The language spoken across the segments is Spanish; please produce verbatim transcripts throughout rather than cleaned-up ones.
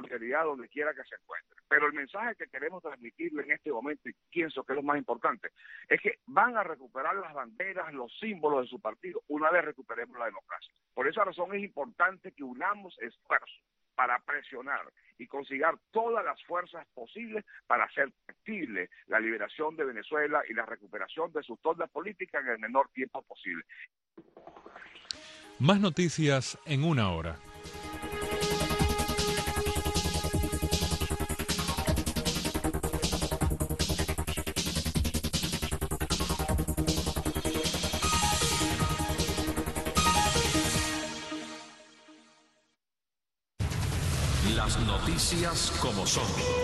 prosperidad donde quiera que se encuentre. Pero el mensaje que queremos transmitirle en este momento, y pienso que es lo más importante, es que van a recuperar las banderas, los símbolos de su partido, una vez recuperemos la democracia. Por esa razón es importante que unamos esfuerzos para presionar y consigar todas las fuerzas posibles para hacer factible la liberación de Venezuela y la recuperación de sus tornas políticas en el menor tiempo posible. Más noticias en una hora. Las noticias como son.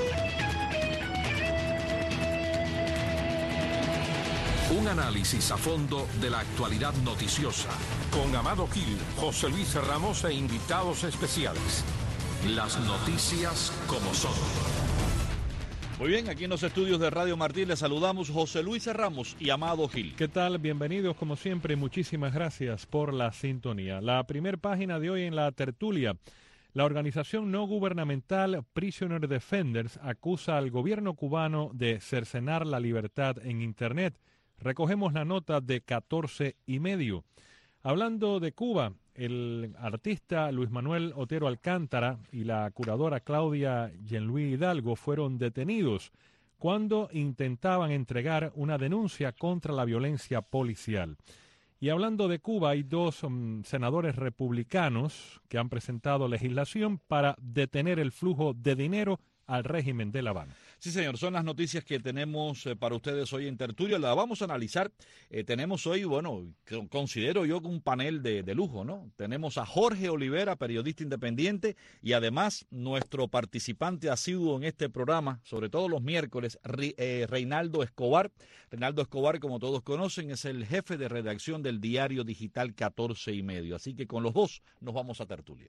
Un análisis a fondo de la actualidad noticiosa. Con Amado Gil, José Luis Ramos e invitados especiales. Las noticias como son. Muy bien, aquí en los estudios de Radio Martín les saludamos José Luis Ramos y Amado Gil. ¿Qué tal? Bienvenidos como siempre. Muchísimas gracias por la sintonía. La primera página de hoy en la tertulia. La organización no gubernamental Prisoner Defenders acusa al gobierno cubano de cercenar la libertad en Internet. Recogemos la nota de catorce y medio. Hablando de Cuba, el artista Luis Manuel Otero Alcántara y la curadora Claudia Jean-Louis Hidalgo fueron detenidos cuando intentaban entregar una denuncia contra la violencia policial. Y hablando de Cuba, hay dos um, senadores republicanos que han presentado legislación para detener el flujo de dinero al régimen de La Habana. Sí, señor, son las noticias que tenemos eh, para ustedes hoy en tertulia. Las vamos a analizar. Eh, tenemos hoy, bueno, considero yo un panel de, de lujo, ¿no? Tenemos a Jorge Olivera, periodista independiente, y además nuestro participante asiduo en este programa, sobre todo los miércoles, Re, eh, Reinaldo Escobar. Reinaldo Escobar, como todos conocen, es el jefe de redacción del diario digital catorce y medio. Así que con los dos nos vamos a tertulia.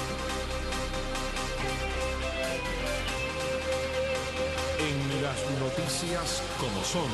En las noticias como son,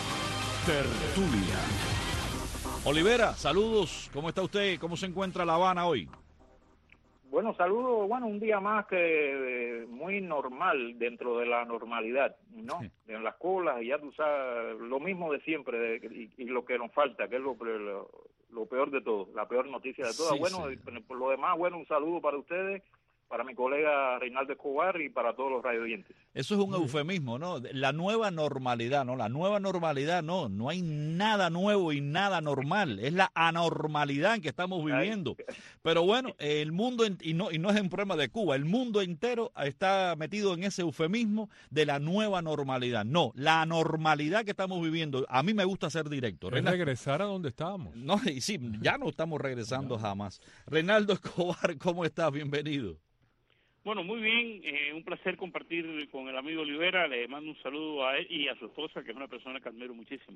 tertulia. Olivera, saludos. ¿Cómo está usted? ¿Cómo se encuentra La Habana hoy? Bueno, saludos. Bueno, un día más que eh, muy normal dentro de la normalidad, ¿no? Sí. En las colas, ya tú sabes, lo mismo de siempre de, y, y lo que nos falta, que es lo, lo, lo peor de todo, la peor noticia de todas. Sí, bueno, sí. Por lo demás, bueno, un saludo para ustedes, para mi colega Reinaldo Escobar y para todos los radioyentes. Eso es un eufemismo, ¿no? La nueva normalidad, ¿no? La nueva normalidad, no, no hay nada nuevo y nada normal, es la anormalidad en que estamos viviendo. Pero bueno, el mundo, y no, y no es un problema de Cuba, el mundo entero está metido en ese eufemismo de la nueva normalidad. No, la anormalidad que estamos viviendo, a mí me gusta ser directo. Es Reinaldo, regresar a donde estábamos. No, y sí, ya no estamos regresando no. jamás. Reinaldo Escobar, ¿cómo estás? Bienvenido. Bueno, muy bien, eh, un placer compartir con el amigo Olivera, le mando un saludo a él y a su esposa, que es una persona que admiro muchísimo.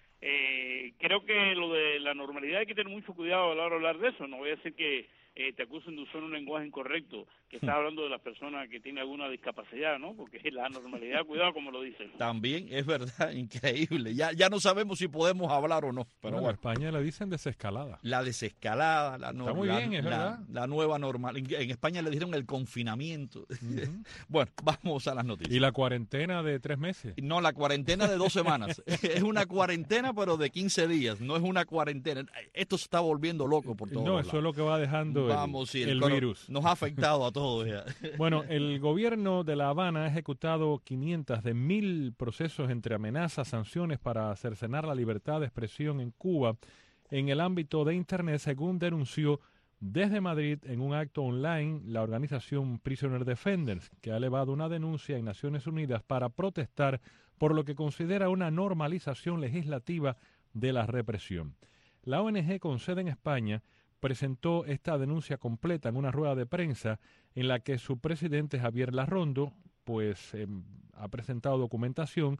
Eh, creo que lo de la normalidad hay que tener mucho cuidado a la hora de hablar de eso, no voy a decir que eh, te acusen de usar un lenguaje incorrecto, que estás hablando de las personas que tienen alguna discapacidad, ¿no? Porque la normalidad, cuidado como lo dicen. También es verdad, increíble, ya ya no sabemos si podemos hablar o no. Pero bueno, bueno, en España le dicen desescalada. La desescalada, la, no, Está muy la, bien, es la, verdad. la nueva normal. En, en España le dijeron el confinamiento. Uh-huh. Bueno, vamos a las noticias. ¿Y la cuarentena de tres meses? No, la cuarentena de dos semanas. Es una cuarentena, pero de quince días, no es una cuarentena. Esto se está volviendo loco por todos No, lados. eso es lo que va dejando Vamos, el, sí, el, el virus. Nos ha afectado a todos ya. Bueno, el gobierno de La Habana ha ejecutado quinientos de mil procesos entre amenazas, sanciones para cercenar la libertad de expresión en Cuba en el ámbito de Internet, según denunció desde Madrid en un acto online la organización Prisoner Defenders, que ha elevado una denuncia en Naciones Unidas para protestar por lo que considera una normalización legislativa de la represión. La O N G con sede en España presentó esta denuncia completa en una rueda de prensa en la que su presidente Javier Larrondo pues eh, ha presentado documentación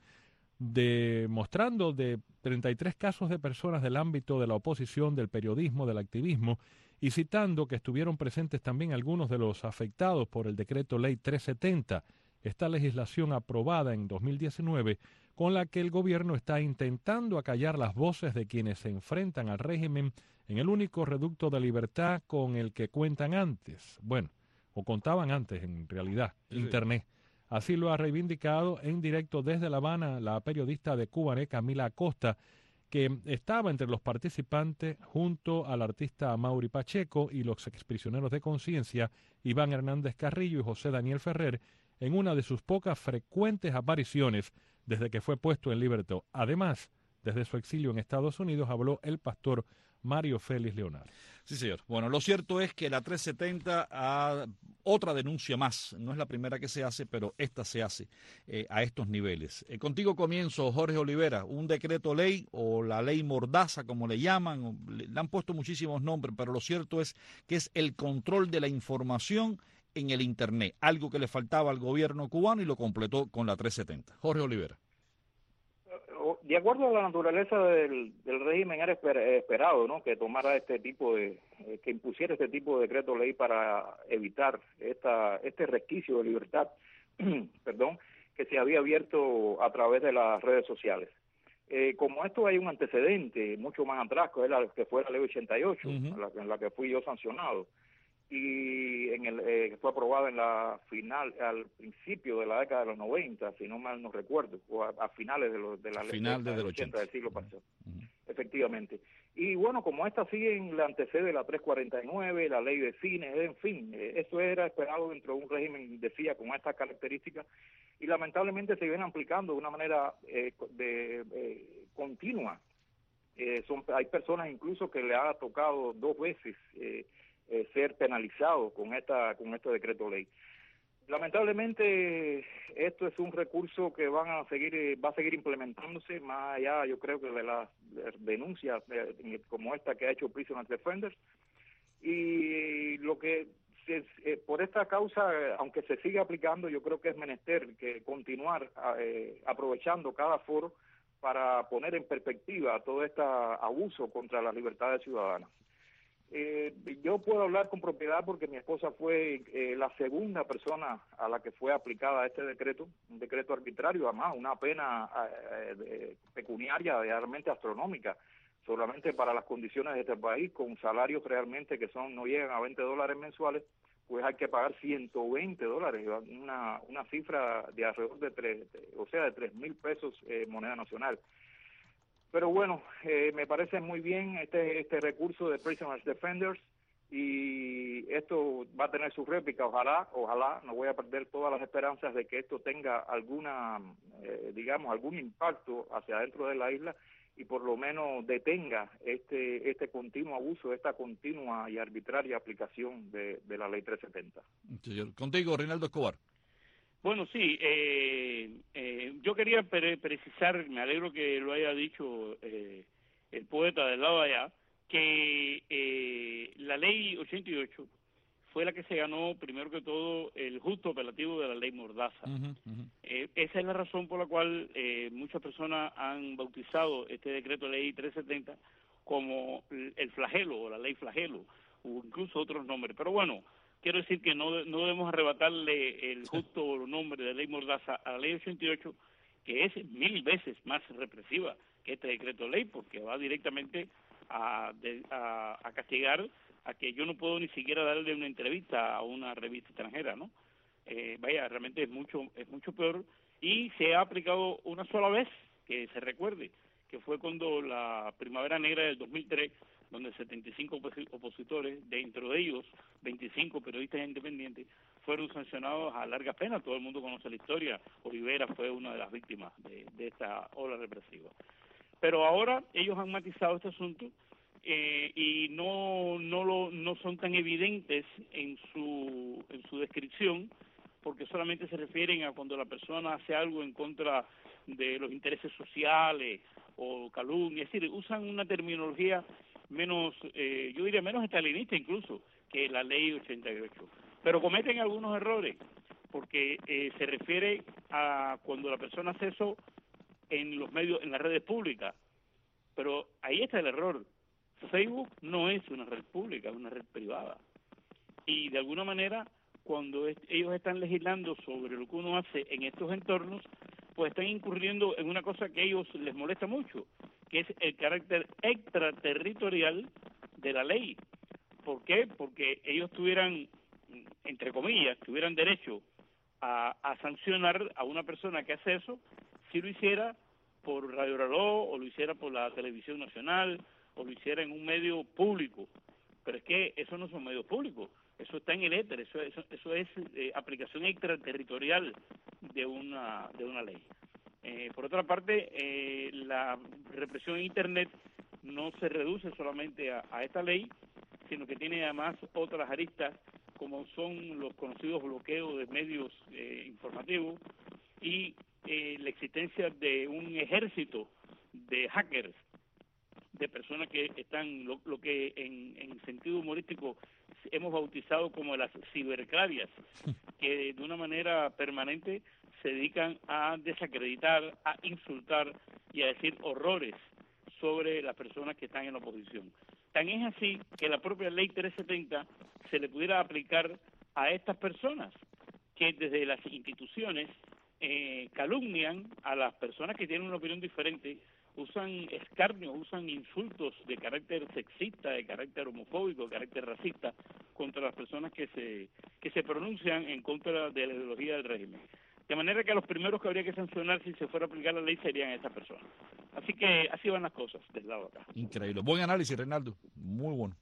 demostrando de treinta y tres casos de personas del ámbito de la oposición, del periodismo, del activismo, y citando que estuvieron presentes también algunos de los afectados por el decreto ley trescientos setenta, esta legislación aprobada en dos mil diecinueve, con la que el gobierno está intentando acallar las voces de quienes se enfrentan al régimen en el único reducto de libertad con el que cuentan antes. Bueno, o contaban antes en realidad, sí. Internet. Así lo ha reivindicado en directo desde La Habana la periodista de Cubané, Camila Acosta, que estaba entre los participantes junto al artista Mauri Pacheco y los exprisioneros de conciencia Iván Hernández Carrillo y José Daniel Ferrer en una de sus pocas frecuentes apariciones desde que fue puesto en libertad. Además, desde su exilio en Estados Unidos habló el pastor Mario Félix Leonardo. Sí, señor. Bueno, lo cierto es que la trescientos setenta ha otra denuncia más. No es la primera que se hace, pero esta se hace eh, a estos niveles. Eh, contigo comienzo, Jorge Olivera. Un decreto ley o la ley mordaza, como le llaman, le, le han puesto muchísimos nombres, pero lo cierto es que es el control de la información en el Internet, algo que le faltaba al gobierno cubano y lo completó con la trescientos setenta. Jorge Olivera. De acuerdo a la naturaleza del, del régimen era esper, esperado, ¿no?, que tomara este tipo de, eh, que impusiera este tipo de decreto ley para evitar esta este resquicio de libertad, perdón, que se había abierto a través de las redes sociales. Eh, como esto hay un antecedente mucho más atrás, que, la, que fue la ley ochenta y ocho, uh-huh. en, la, en la que fui yo sancionado, y en el eh, fue aprobada en la final, al principio de la década de los noventa, si no mal no recuerdo, o a, a finales de, lo, de la final década del ochenta del siglo pasado, uh-huh. efectivamente. Y bueno, como esta sigue en la antecede la trescientos cuarenta y nueve, la ley de cine, en fin, eh, eso era esperado dentro de un régimen, decía, con estas características, y lamentablemente se vienen aplicando de una manera eh, de eh, continua. Eh, son hay personas incluso que le ha tocado dos veces eh, Eh, ser penalizado con esta con este decreto ley. Lamentablemente esto es un recurso que van a seguir eh, va a seguir implementándose más allá, yo creo, que de las denuncias eh, como esta que ha hecho Prisoners Defenders, y lo que se, eh, por esta causa, eh, aunque se siga aplicando, yo creo que es menester que continuar eh, aprovechando cada foro para poner en perspectiva todo este abuso contra las libertades ciudadanas. Eh, yo puedo hablar con propiedad porque mi esposa fue eh, la segunda persona a la que fue aplicada este decreto, un decreto arbitrario, además una pena eh, de, pecuniaria realmente astronómica, solamente para las condiciones de este país, con salarios realmente que son no llegan a veinte dólares mensuales, pues hay que pagar ciento veinte dólares, una, una cifra de alrededor de tres, de, o sea, de tres mil pesos eh, moneda nacional. Pero bueno, eh, me parece muy bien este este recurso de Prisoners Defenders, y esto va a tener su réplica, ojalá, ojalá, no voy a perder todas las esperanzas de que esto tenga alguna, eh, digamos, algún impacto hacia adentro de la isla y por lo menos detenga este este continuo abuso, esta continua y arbitraria aplicación de, de la ley trescientos setenta. Señor, contigo, Reinaldo Escobar. Bueno, sí, eh, eh, yo quería pre precisar, me alegro que lo haya dicho eh, el poeta del lado de allá, que eh, la ley ochenta y ocho fue la que se ganó, primero que todo, el justo apelativo de la ley Mordaza. Uh-huh, uh-huh. Eh, esa es la razón por la cual eh, muchas personas han bautizado este decreto de ley trescientos setenta como el flagelo o la ley flagelo, o incluso otros nombres. Pero bueno, quiero decir que no, no debemos arrebatarle el justo nombre de ley Mordaza a la ley ochenta y ocho, que es mil veces más represiva que este decreto de ley, porque va directamente a, de, a, a castigar a que yo no puedo ni siquiera darle una entrevista a una revista extranjera, ¿no? Eh, vaya, realmente es mucho es mucho peor, y se ha aplicado una sola vez, que se recuerde, que fue cuando la Primavera Negra del dos mil tres, donde setenta y cinco opositores, dentro de ellos veinticinco periodistas independientes, fueron sancionados a larga pena. Todo el mundo conoce la historia. Olivera fue una de las víctimas de, de esta ola represiva. Pero ahora ellos han matizado este asunto eh, y no no lo no son tan evidentes en su en su descripción, porque solamente se refieren a cuando la persona hace algo en contra de los intereses sociales o calumnia, es decir, usan una terminología menos, eh, yo diría menos estalinista incluso, que la ley ochenta y ocho. Pero cometen algunos errores, porque eh, se refiere a cuando la persona hace eso en los medios, en las redes públicas. Pero ahí está el error. Facebook no es una red pública, es una red privada. Y de alguna manera, cuando es, ellos están legislando sobre lo que uno hace en estos entornos, pues están incurriendo en una cosa que a ellos les molesta mucho, que es el carácter extraterritorial de la ley. ¿Por qué? Porque ellos tuvieran entre comillas, tuvieran derecho a, a sancionar a una persona que hace eso, si lo hiciera por Radio Reloj, o lo hiciera por la televisión nacional, o lo hiciera en un medio público. Pero es que eso no son medios públicos, eso está en el éter, eso, eso, eso es eh, aplicación extraterritorial de una, de una ley. Eh, por otra parte, eh, la represión en Internet no se reduce solamente a, a esta ley, sino que tiene además otras aristas, como son los conocidos bloqueos de medios eh, informativos y eh, la existencia de un ejército de hackers, de personas que están, lo, lo que en, en sentido humorístico hemos bautizado como las ciberclavias, que de una manera permanente se dedican a desacreditar, a insultar y a decir horrores sobre las personas que están en la oposición. Tan es así que la propia ley trescientos setenta se le pudiera aplicar a estas personas que desde las instituciones eh, calumnian a las personas que tienen una opinión diferente, usan escarnio, usan insultos de carácter sexista, de carácter homofóbico, de carácter racista contra las personas que se que se pronuncian en contra de la ideología del régimen. De manera que los primeros que habría que sancionar si se fuera a aplicar la ley serían estas personas. Así que así van las cosas del lado de acá. Increíble. Buen análisis, Reinaldo. Muy bueno.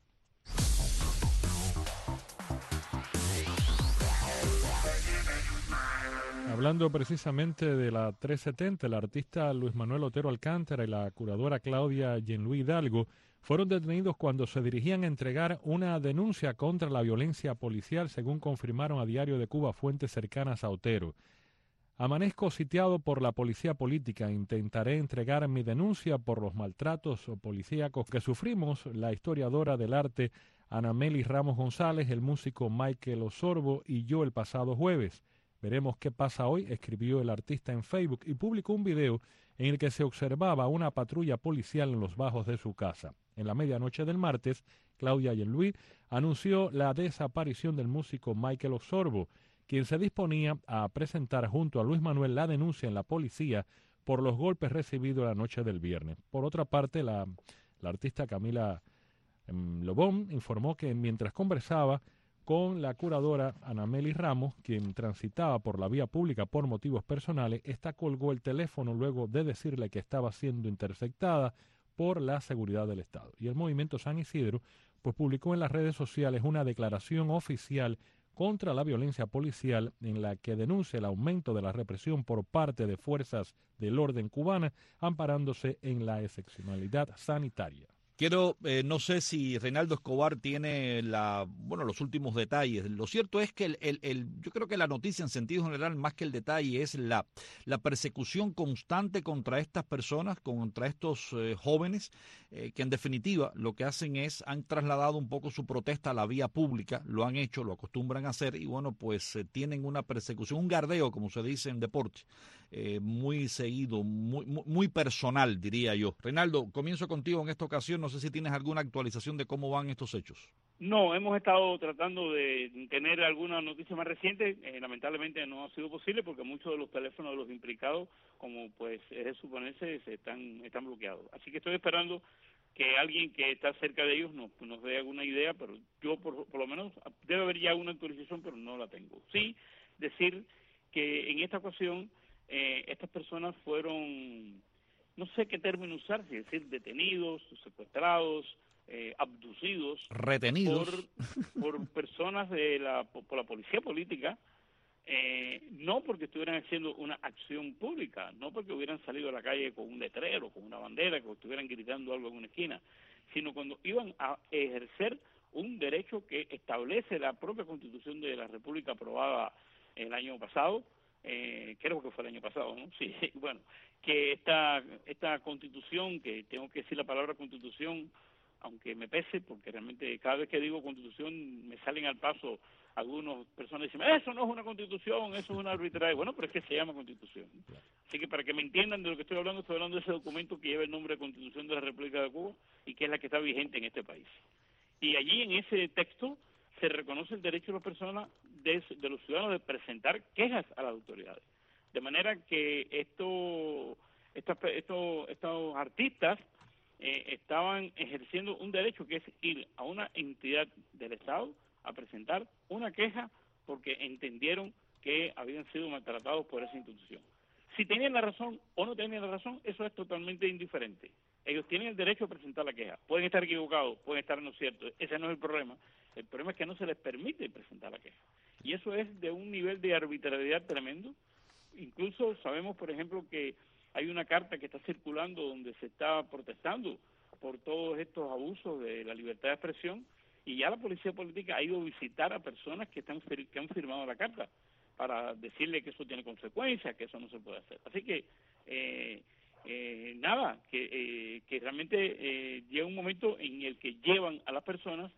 Hablando precisamente de la trescientos setenta, el artista Luis Manuel Otero Alcántara y la curadora Claudia Jean-Louis Hidalgo fueron detenidos cuando se dirigían a entregar una denuncia contra la violencia policial, según confirmaron a Diario de Cuba fuentes cercanas a Otero. Amanezco sitiado por la policía política. Intentaré entregar mi denuncia por los maltratos policíacos que sufrimos, la historiadora del arte Ana Meli Ramos González, el músico Michael Osorbo y yo el pasado jueves. Veremos qué pasa hoy, escribió el artista en Facebook y publicó un video en el que se observaba una patrulla policial en los bajos de su casa. En la medianoche del martes, Claudia Jean-Louis anunció la desaparición del músico Michael Osorbo, quien se disponía a presentar junto a Luis Manuel la denuncia en la policía por los golpes recibidos la noche del viernes. Por otra parte, la, la artista Camila eh, Lobón informó que mientras conversaba con la curadora Ana Meli Ramos, quien transitaba por la vía pública por motivos personales, esta colgó el teléfono luego de decirle que estaba siendo interceptada por la seguridad del Estado. Y el Movimiento San Isidro pues publicó en las redes sociales una declaración oficial contra la violencia policial en la que denuncia el aumento de la represión por parte de fuerzas del orden cubana, amparándose en la excepcionalidad sanitaria. Quiero, eh, no sé si Reinaldo Escobar tiene la, bueno, los últimos detalles. Lo cierto es que el, el, el, yo creo que la noticia en sentido general, más que el detalle, es la, la persecución constante contra estas personas, contra estos eh, jóvenes, eh, que en definitiva lo que hacen es, han trasladado un poco su protesta a la vía pública, lo han hecho, lo acostumbran a hacer, y bueno, pues eh, tienen una persecución, un gardeo, como se dice en deporte, eh, muy seguido, muy, muy, muy personal, diría yo. Reinaldo, comienzo contigo en esta ocasión. No sé si tienes alguna actualización de cómo van estos hechos. No, hemos estado tratando de tener alguna noticia más reciente. Eh, lamentablemente no ha sido posible porque muchos de los teléfonos de los implicados, como pues es de suponerse, se están, están bloqueados. Así que estoy esperando que alguien que está cerca de ellos nos, nos dé alguna idea, pero yo por, por lo menos debe haber ya una actualización, pero no la tengo. Sí, decir que en esta ocasión eh, estas personas fueron, no sé qué término usar, si decir detenidos, secuestrados, eh, abducidos, retenidos por, por personas de la por, por la policía política, eh, no porque estuvieran haciendo una acción pública, no porque hubieran salido a la calle con un letrero, con una bandera, que estuvieran gritando algo en una esquina, sino cuando iban a ejercer un derecho que establece la propia Constitución de la República aprobada el año pasado. Eh, creo que fue el año pasado, ¿no? Sí, bueno, que esta esta Constitución, que tengo que decir la palabra Constitución, aunque me pese, porque realmente cada vez que digo Constitución me salen al paso algunas personas dicen, eso no es una Constitución, eso es una arbitraria. Bueno, pero es que se llama Constitución. Así que para que me entiendan de lo que estoy hablando, estoy hablando de ese documento que lleva el nombre de Constitución de la República de Cuba y que es la que está vigente en este país. Y allí en ese texto se reconoce el derecho de las personas, de, de los ciudadanos, de presentar quejas a las autoridades. De manera que esto, estos, estos, estos artistas eh, estaban ejerciendo un derecho que es ir a una entidad del Estado a presentar una queja porque entendieron que habían sido maltratados por esa institución. Si tenían la razón o no tenían la razón, eso es totalmente indiferente. Ellos tienen el derecho a presentar la queja. Pueden estar equivocados, pueden estar no ciertos. Ese no es el problema. El problema es que no se les permite presentar la queja. Y eso es de un nivel de arbitrariedad tremendo. Incluso sabemos, por ejemplo, que hay una carta que está circulando donde se está protestando por todos estos abusos de la libertad de expresión, y ya la policía política ha ido a visitar a personas que, están, que han firmado la carta para decirle que eso tiene consecuencias, que eso no se puede hacer. Así que, eh, eh, nada, que, eh, que realmente eh, llega un momento en el que llevan a las personas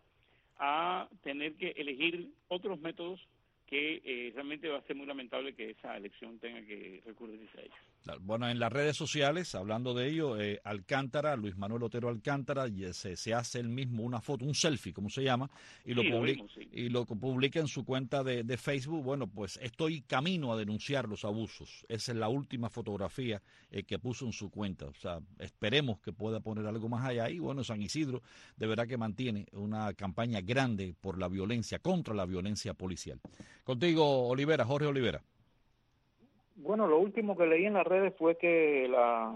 a tener que elegir otros métodos que eh, realmente va a ser muy lamentable que esa elección tenga que recurrirse a ellos. Bueno, en las redes sociales, hablando de ello, eh, Alcántara, Luis Manuel Otero Alcántara, y se, se hace él mismo una foto, un selfie, como se llama, y lo, sí, publica, lo, vimos, sí. y lo publica en su cuenta de, de Facebook. Bueno, pues estoy camino a denunciar los abusos. Esa es la última fotografía eh, que puso en su cuenta. O sea, esperemos que pueda poner algo más allá. Y bueno, San Isidro de verdad que mantiene una campaña grande por la violencia, contra la violencia policial. Contigo, Olivera, Jorge Olivera. Bueno, lo último que leí en las redes fue que la,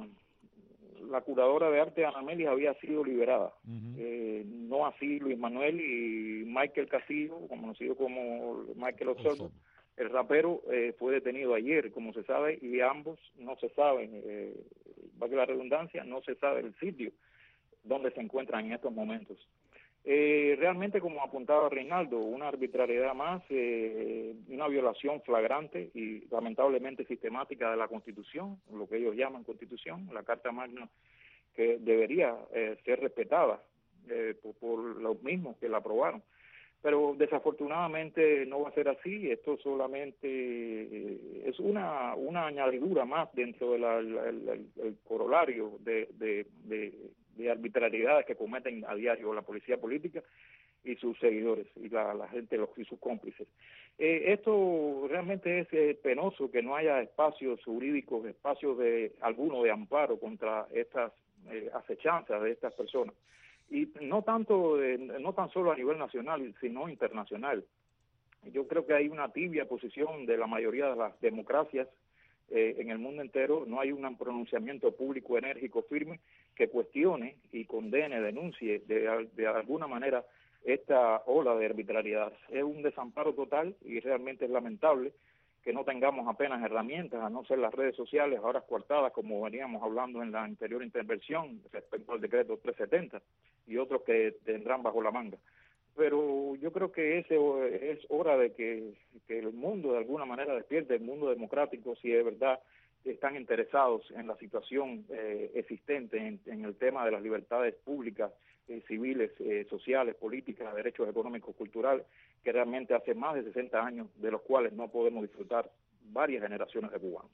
la curadora de arte Ana Melis había sido liberada. Uh-huh. Eh, no así Luis Manuel y Michael Casillo, conocido como Michael Osorno, el rapero, eh, fue detenido ayer, como se sabe, y ambos no se saben, eh, va que la redundancia, no se sabe el sitio donde se encuentran en estos momentos. Eh, realmente, como apuntaba Reinaldo, una arbitrariedad más, eh, una violación flagrante y lamentablemente sistemática de la Constitución, lo que ellos llaman Constitución, la Carta Magna, que debería eh, ser respetada eh, por, por los mismos que la aprobaron. Pero desafortunadamente no va a ser así. Esto solamente eh, es una una añadidura más dentro del de el, el, el corolario de, de, de, de arbitrariedades que cometen a diario la policía política y sus seguidores y la, la gente los, y sus cómplices. Eh, esto realmente es eh, penoso que no haya espacios jurídicos, espacios de alguno de amparo contra estas eh, acechanzas de estas personas. Y no tanto, eh, no tan solo a nivel nacional, sino internacional. Yo creo que hay una tibia posición de la mayoría de las democracias eh, en el mundo entero. No hay un pronunciamiento público enérgico firme que cuestione y condene, denuncie de, de alguna manera esta ola de arbitrariedad. Es un desamparo total y realmente es lamentable que no tengamos apenas herramientas, a no ser las redes sociales, ahora coartadas, como veníamos hablando en la anterior intervención respecto al decreto trescientos setenta y otros que tendrán bajo la manga. Pero yo creo que ese es hora de que, que el mundo de alguna manera despierte, el mundo democrático, si de verdad están interesados en la situación eh, existente en, en el tema de las libertades públicas, eh, civiles, eh, sociales, políticas, derechos económicos, culturales, que realmente hace más de sesenta años, de los cuales no podemos disfrutar varias generaciones de cubanos.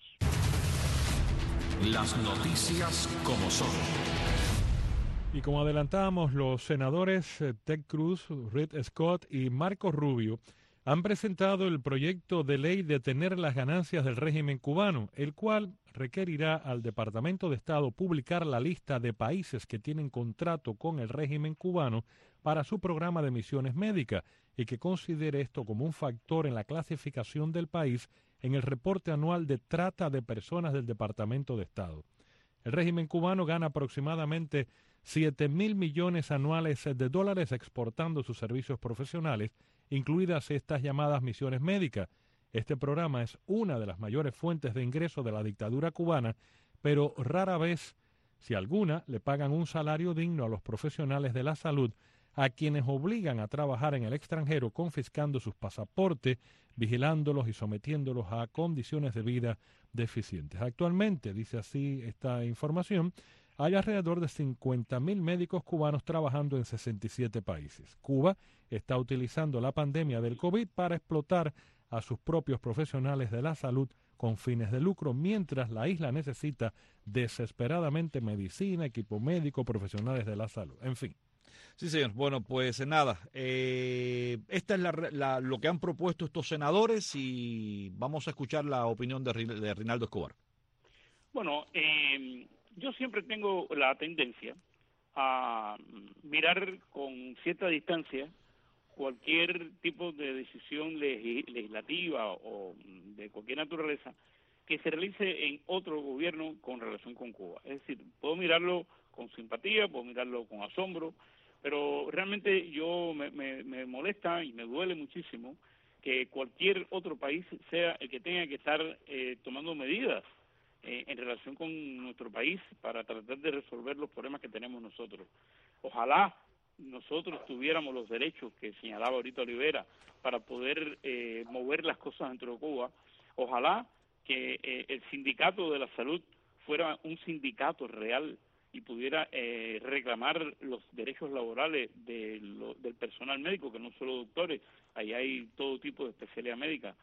Las noticias como son. Y como adelantábamos, los senadores Ted Cruz, Rick Scott y Marco Rubio han presentado el proyecto de ley de detener las ganancias del régimen cubano, el cual requerirá al Departamento de Estado publicar la lista de países que tienen contrato con el régimen cubano para su programa de misiones médicas y que considere esto como un factor en la clasificación del país en el reporte anual de trata de personas del Departamento de Estado. El régimen cubano gana aproximadamente siete mil millones anuales de dólares exportando sus servicios profesionales, incluidas estas llamadas misiones médicas. Este programa es una de las mayores fuentes de ingreso de la dictadura cubana, pero rara vez, si alguna, le pagan un salario digno a los profesionales de la salud, a quienes obligan a trabajar en el extranjero confiscando sus pasaportes, vigilándolos y sometiéndolos a condiciones de vida deficientes. Actualmente, dice así esta información, hay alrededor de cincuenta mil médicos cubanos trabajando en sesenta y siete países. Cuba está utilizando la pandemia del COVID para explotar a sus propios profesionales de la salud con fines de lucro, mientras la isla necesita desesperadamente medicina, equipo médico, profesionales de la salud, en fin. Sí, señor. Bueno, pues nada, eh, esta es la, la, lo que han propuesto estos senadores y vamos a escuchar la opinión de, de Reinaldo Escobar. Bueno, eh, yo siempre tengo la tendencia a mirar con cierta distancia cualquier tipo de decisión legislativa o de cualquier naturaleza que se realice en otro gobierno con relación con Cuba. Es decir, puedo mirarlo con simpatía, puedo mirarlo con asombro, pero realmente yo me, me, me molesta y me duele muchísimo que cualquier otro país sea el que tenga que estar eh, tomando medidas eh, en relación con nuestro país para tratar de resolver los problemas que tenemos nosotros. Ojalá nosotros tuviéramos los derechos que señalaba ahorita Olivera para poder eh, mover las cosas dentro de Cuba. Ojalá que eh, el sindicato de la salud fuera un sindicato real y pudiera eh, reclamar los derechos laborales de lo, del personal médico, que no solo doctores, ahí hay todo tipo de especialidad médica.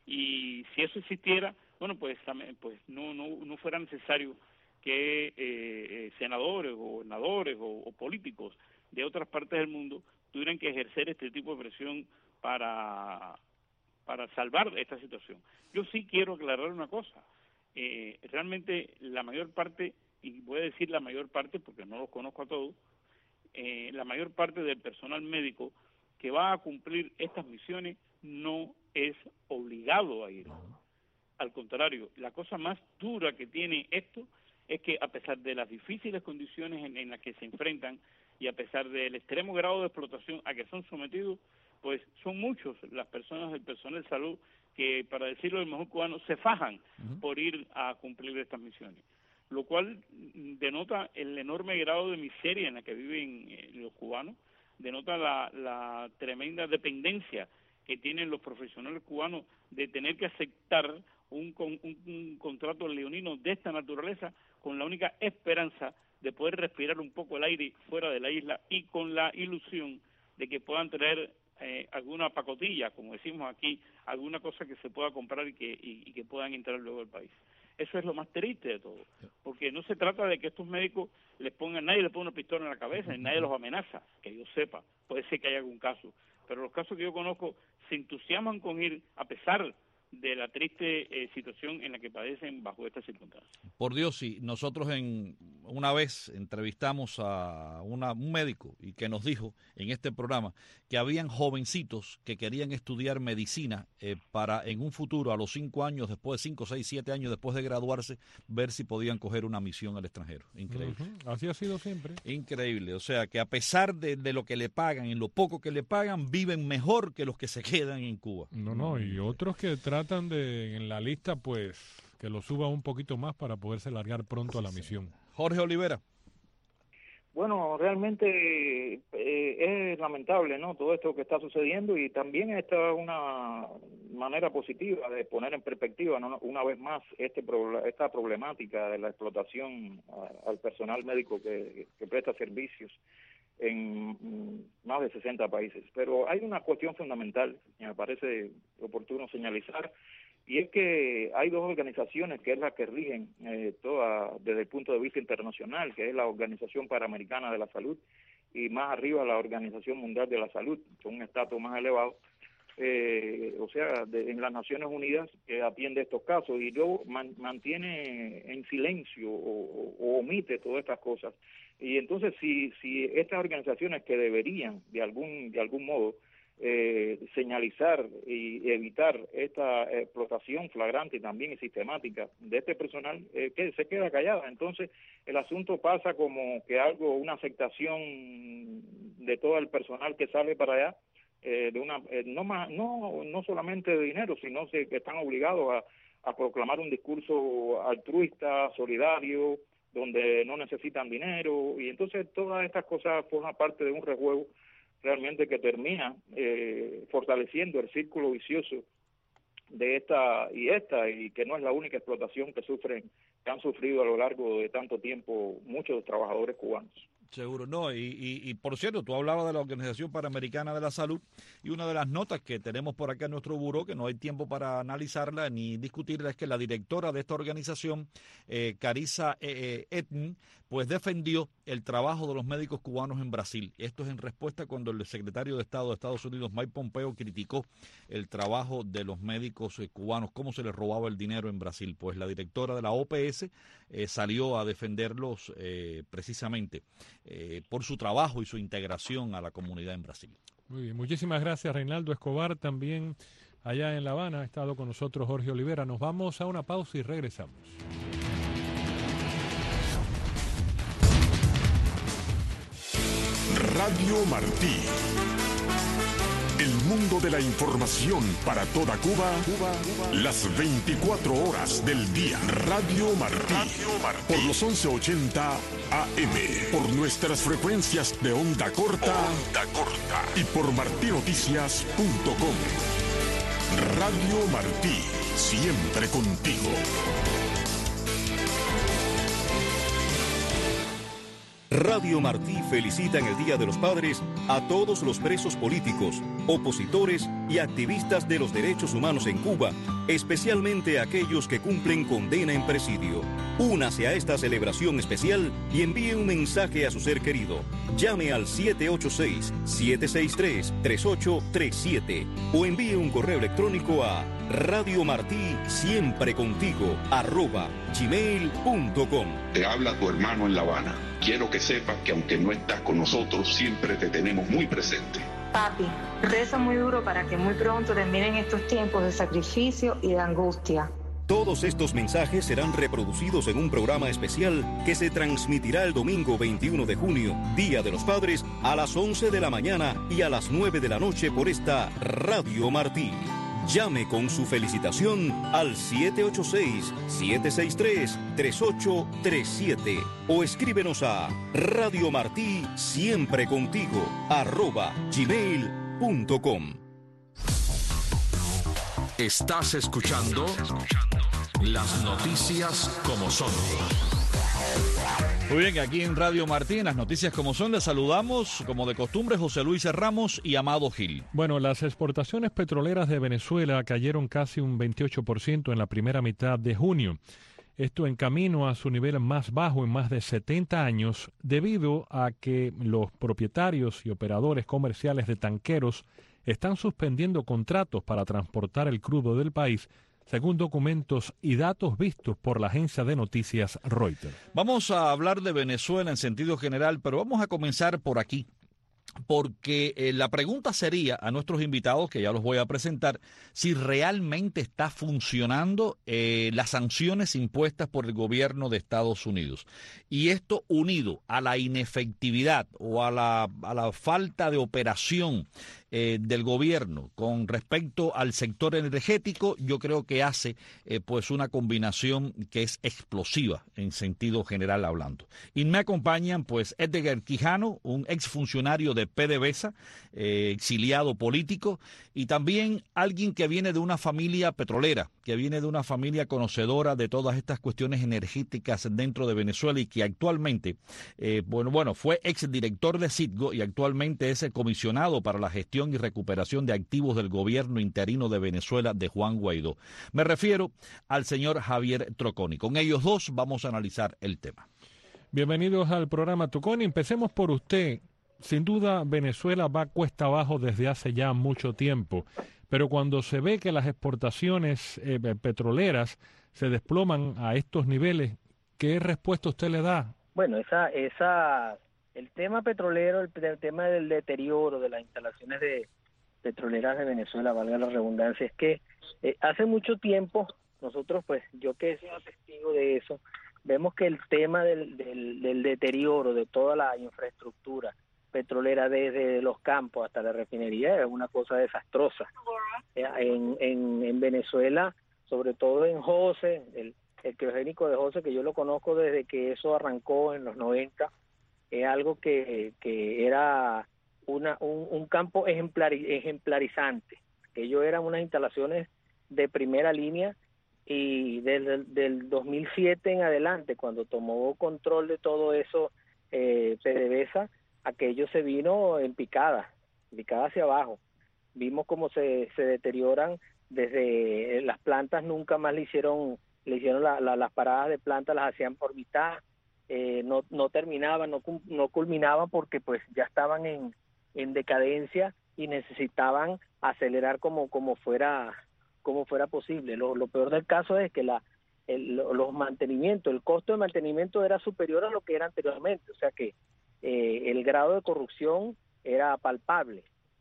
Y si eso existiera, bueno, pues pues no no no fuera necesario que eh, senadores, gobernadores o, o políticos de otras partes del mundo tuvieran que ejercer este tipo de presión para para salvar esta situación. Yo sí quiero aclarar una cosa. Eh, realmente la mayor parte, y voy a decir la mayor parte porque no los conozco a todos, eh, la mayor parte del personal médico que va a cumplir estas misiones no es obligado a ir. Al contrario, la cosa más dura que tiene esto es que a pesar de las difíciles condiciones en, en las que se enfrentan y a pesar del extremo grado de explotación a que son sometidos, pues son muchos las personas del personal de salud que, para decirlo del mejor cubano, se fajan uh-huh. por ir a cumplir estas misiones, lo cual denota el enorme grado de miseria en la que viven eh, los cubanos, denota la, la tremenda dependencia que tienen los profesionales cubanos de tener que aceptar un, un, un contrato leonino de esta naturaleza con la única esperanza de poder respirar un poco el aire fuera de la isla y con la ilusión de que puedan traer eh, alguna pacotilla, como decimos aquí, alguna cosa que se pueda comprar y que, y, y que puedan entrar luego al país. Eso es lo más triste de todo, porque no se trata de que estos médicos les pongan, nadie les pone una pistola en la cabeza, y nadie los amenaza, que yo sepa, puede ser que haya algún caso, pero los casos que yo conozco se entusiasman con ir a pesar de la triste eh, situación en la que padecen bajo estas circunstancias. Por Dios, sí, nosotros en una vez entrevistamos a una, un médico y que nos dijo en este programa que habían jovencitos que querían estudiar medicina eh, para en un futuro, a los cinco años, después de cinco, seis, siete años después de graduarse, ver si podían coger una misión al extranjero. Increíble. Uh-huh. Así ha sido siempre. Increíble, o sea que a pesar de, de lo que le pagan, en lo poco que le pagan, viven mejor que los que se quedan en Cuba. No, no, y otros que tratan de, en la lista, pues, que lo suba un poquito más para poderse largar pronto a la misión. Jorge Olivera. Bueno, realmente eh, es lamentable, ¿no?, todo esto que está sucediendo, y también esta es una manera positiva de poner en perspectiva, ¿no?, una vez más este esta problemática de la explotación a, al personal médico que, que presta servicios en más de sesenta países. Pero hay una cuestión fundamental, me parece oportuno señalizar, y es que hay dos organizaciones que es la que rigen eh, toda desde el punto de vista internacional, que es la Organización Panamericana de la Salud y más arriba la Organización Mundial de la Salud, con un estatus más elevado, eh, o sea, de, en las Naciones Unidas, que atiende estos casos, y luego man, mantiene en silencio o, o omite todas estas cosas. Y entonces, si si estas organizaciones que deberían, de algún de algún modo, Eh, señalizar y evitar esta explotación flagrante y también sistemática de este personal, eh, que se queda callada, entonces el asunto pasa como que algo, una aceptación de todo el personal que sale para allá, eh, de una eh, no más no no solamente de dinero, sino que están obligados a, a proclamar un discurso altruista, solidario, donde no necesitan dinero, y entonces todas estas cosas forman parte de un rejuego realmente que termina eh, fortaleciendo el círculo vicioso de esta y esta, y que no es la única explotación que sufren, que han sufrido a lo largo de tanto tiempo muchos trabajadores cubanos. Seguro, no, y, y, y por cierto, tú hablabas de la Organización Panamericana de la Salud, y una de las notas que tenemos por acá en nuestro buró, que no hay tiempo para analizarla ni discutirla, es que la directora de esta organización, eh, Carissa eh, Etn, pues defendió el trabajo de los médicos cubanos en Brasil. Esto es en respuesta cuando el secretario de Estado de Estados Unidos, Mike Pompeo, criticó el trabajo de los médicos eh, cubanos, cómo se les robaba el dinero en Brasil. Pues la directora de la O P S eh, salió a defenderlos eh, precisamente eh, por su trabajo y su integración a la comunidad en Brasil. Muy bien, muchísimas gracias, Reinaldo Escobar. También allá en La Habana ha estado con nosotros Jorge Olivera. Nos vamos a una pausa y regresamos. Radio Martí. El mundo de la información para toda Cuba, Cuba, Cuba, las veinticuatro horas del día. Radio Martí. Radio Martí. Por los once ochenta A M. Por nuestras frecuencias de onda corta. Onda corta. Y por martinoticias punto com. Radio Martí. Siempre contigo. Radio Martí felicita en el Día de los Padres a todos los presos políticos, opositores y activistas de los derechos humanos en Cuba, especialmente a aquellos que cumplen condena en presidio. Únase a esta celebración especial y envíe un mensaje a su ser querido. Llame al siete ocho seis, siete seis tres, tres ocho tres siete o envíe un correo electrónico a Radio Martí siempre contigo arroba gmail punto com. Te habla tu hermano en La Habana. Quiero que sepas que aunque no estás con nosotros, siempre te tenemos muy presente. Papi, reza muy duro para que muy pronto terminen estos tiempos de sacrificio y de angustia. Todos estos mensajes serán reproducidos en un programa especial que se transmitirá el domingo veintiuno de junio, Día de los Padres, a las once de la mañana y a las nueve de la noche por esta Radio Martí. Llame con su felicitación al siete ocho seis, siete seis tres, tres ocho tres siete o escríbenos a Radio Martí siempre contigo arroba gmail punto com. Estás escuchando las noticias como son. Muy bien, aquí en Radio Martí, las noticias como son, les saludamos, como de costumbre, José Luis Ramos y Amado Gil. Bueno, las exportaciones petroleras de Venezuela cayeron casi un veintiocho por ciento en la primera mitad de junio. Esto en camino a su nivel más bajo en más de setenta años, debido a que los propietarios y operadores comerciales de tanqueros están suspendiendo contratos para transportar el crudo del país, según documentos y datos vistos por la agencia de noticias Reuters. Vamos a hablar de Venezuela en sentido general, pero vamos a comenzar por aquí, porque eh, la pregunta sería a nuestros invitados, que ya los voy a presentar, si realmente está funcionando eh, las sanciones impuestas por el gobierno de Estados Unidos. Y esto unido a la inefectividad o a la, a la falta de operación Eh, del gobierno con respecto al sector energético, yo creo que hace eh, pues una combinación que es explosiva en sentido general hablando. Y me acompañan pues Edgar Quijano, un exfuncionario de PDVSA, eh, exiliado político, y también alguien que viene de una familia petrolera, que viene de una familia conocedora de todas estas cuestiones energéticas dentro de Venezuela y que actualmente, eh, bueno, bueno, fue exdirector de Citgo y actualmente es el comisionado para la gestión y recuperación de activos del gobierno interino de Venezuela de Juan Guaidó. Me refiero al señor Javier Troconi. Con ellos dos vamos a analizar el tema. Bienvenidos al programa, Troconi. Empecemos por usted. Sin duda, Venezuela va cuesta abajo desde hace ya mucho tiempo, pero cuando se ve que las exportaciones eh, petroleras se desploman a estos niveles, ¿qué respuesta usted le da? Bueno, esa, esa, el tema petrolero, el, el tema del deterioro de las instalaciones de petroleras de Venezuela, valga la redundancia, es que eh, hace mucho tiempo nosotros, pues yo que he sido testigo de eso, vemos que el tema del, del, del deterioro de toda la infraestructura petrolera desde los campos hasta la refinería es una cosa desastrosa. En, en, en Venezuela, sobre todo en José, el, el criogénico de José, que yo lo conozco desde que eso arrancó en los noventa, es algo que, que era una, un, un campo ejemplar, ejemplarizante. Aquello eran unas instalaciones de primera línea y desde el del dos mil siete en adelante, cuando tomó control de todo eso eh, PDVSA, aquello se vino en picada, en picada hacia abajo. Vimos cómo se, se deterioran desde las plantas, nunca más le hicieron, le hicieron la, la, las paradas de planta, las hacían por mitad, eh, no, no terminaban, no, no culminaban porque pues ya estaban en, en decadencia y necesitaban acelerar como, como fuera, como fuera posible. Lo, lo peor del caso es que la, el, los mantenimientos, el costo de mantenimiento era superior a lo que era anteriormente, o sea que Eh, el grado de corrupción era palpable.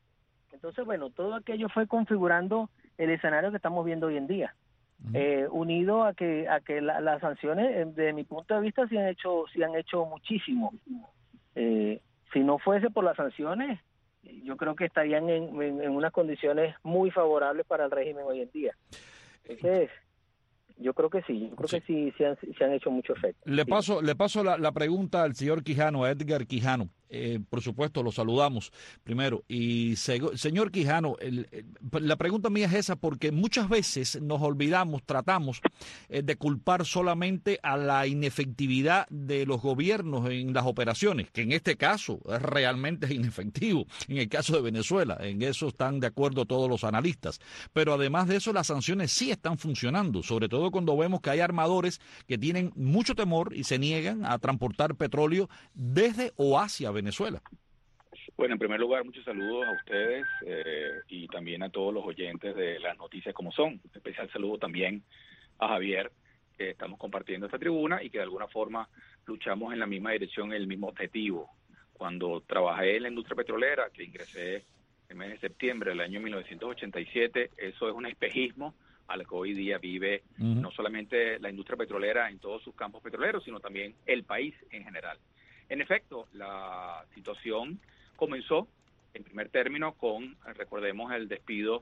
Entonces, bueno, todo aquello fue configurando el escenario que estamos viendo hoy en día. Uh-huh. Eh, unido a que a que la, las sanciones, desde mi punto de vista, se han hecho, se han hecho muchísimo. Eh, si no fuese por las sanciones, yo creo que estarían en, en, en unas condiciones muy favorables para el régimen hoy en día. Entonces, yo creo que sí, yo creo sí. que sí se han, se han hecho mucho efecto. Le sí. paso, le paso la, la pregunta al señor Quijano, a Edgar Quijano. Eh, por supuesto, lo saludamos primero. Y se, señor Quijano, el, el, la pregunta mía es esa porque muchas veces nos olvidamos, tratamos eh, de culpar solamente a la inefectividad de los gobiernos en las operaciones, que en este caso es realmente inefectivo. En el caso de Venezuela, en eso están de acuerdo todos los analistas. Pero además de eso, las sanciones sí están funcionando, sobre todo cuando vemos que hay armadores que tienen mucho temor y se niegan a transportar petróleo desde o hacia Venezuela. Bueno, en primer lugar, muchos saludos a ustedes eh, y también a todos los oyentes de Las Noticias Como Son. Especial saludo también a Javier, que estamos compartiendo esta tribuna y que de alguna forma luchamos en la misma dirección, en el mismo objetivo. Cuando trabajé en la industria petrolera, que ingresé el mes de septiembre del año mil novecientos ochenta y siete, eso es un espejismo a lo que hoy día vive uh-huh. no solamente la industria petrolera en todos sus campos petroleros, sino también el país en general. En efecto, la situación comenzó, en primer término, con, recordemos, el despido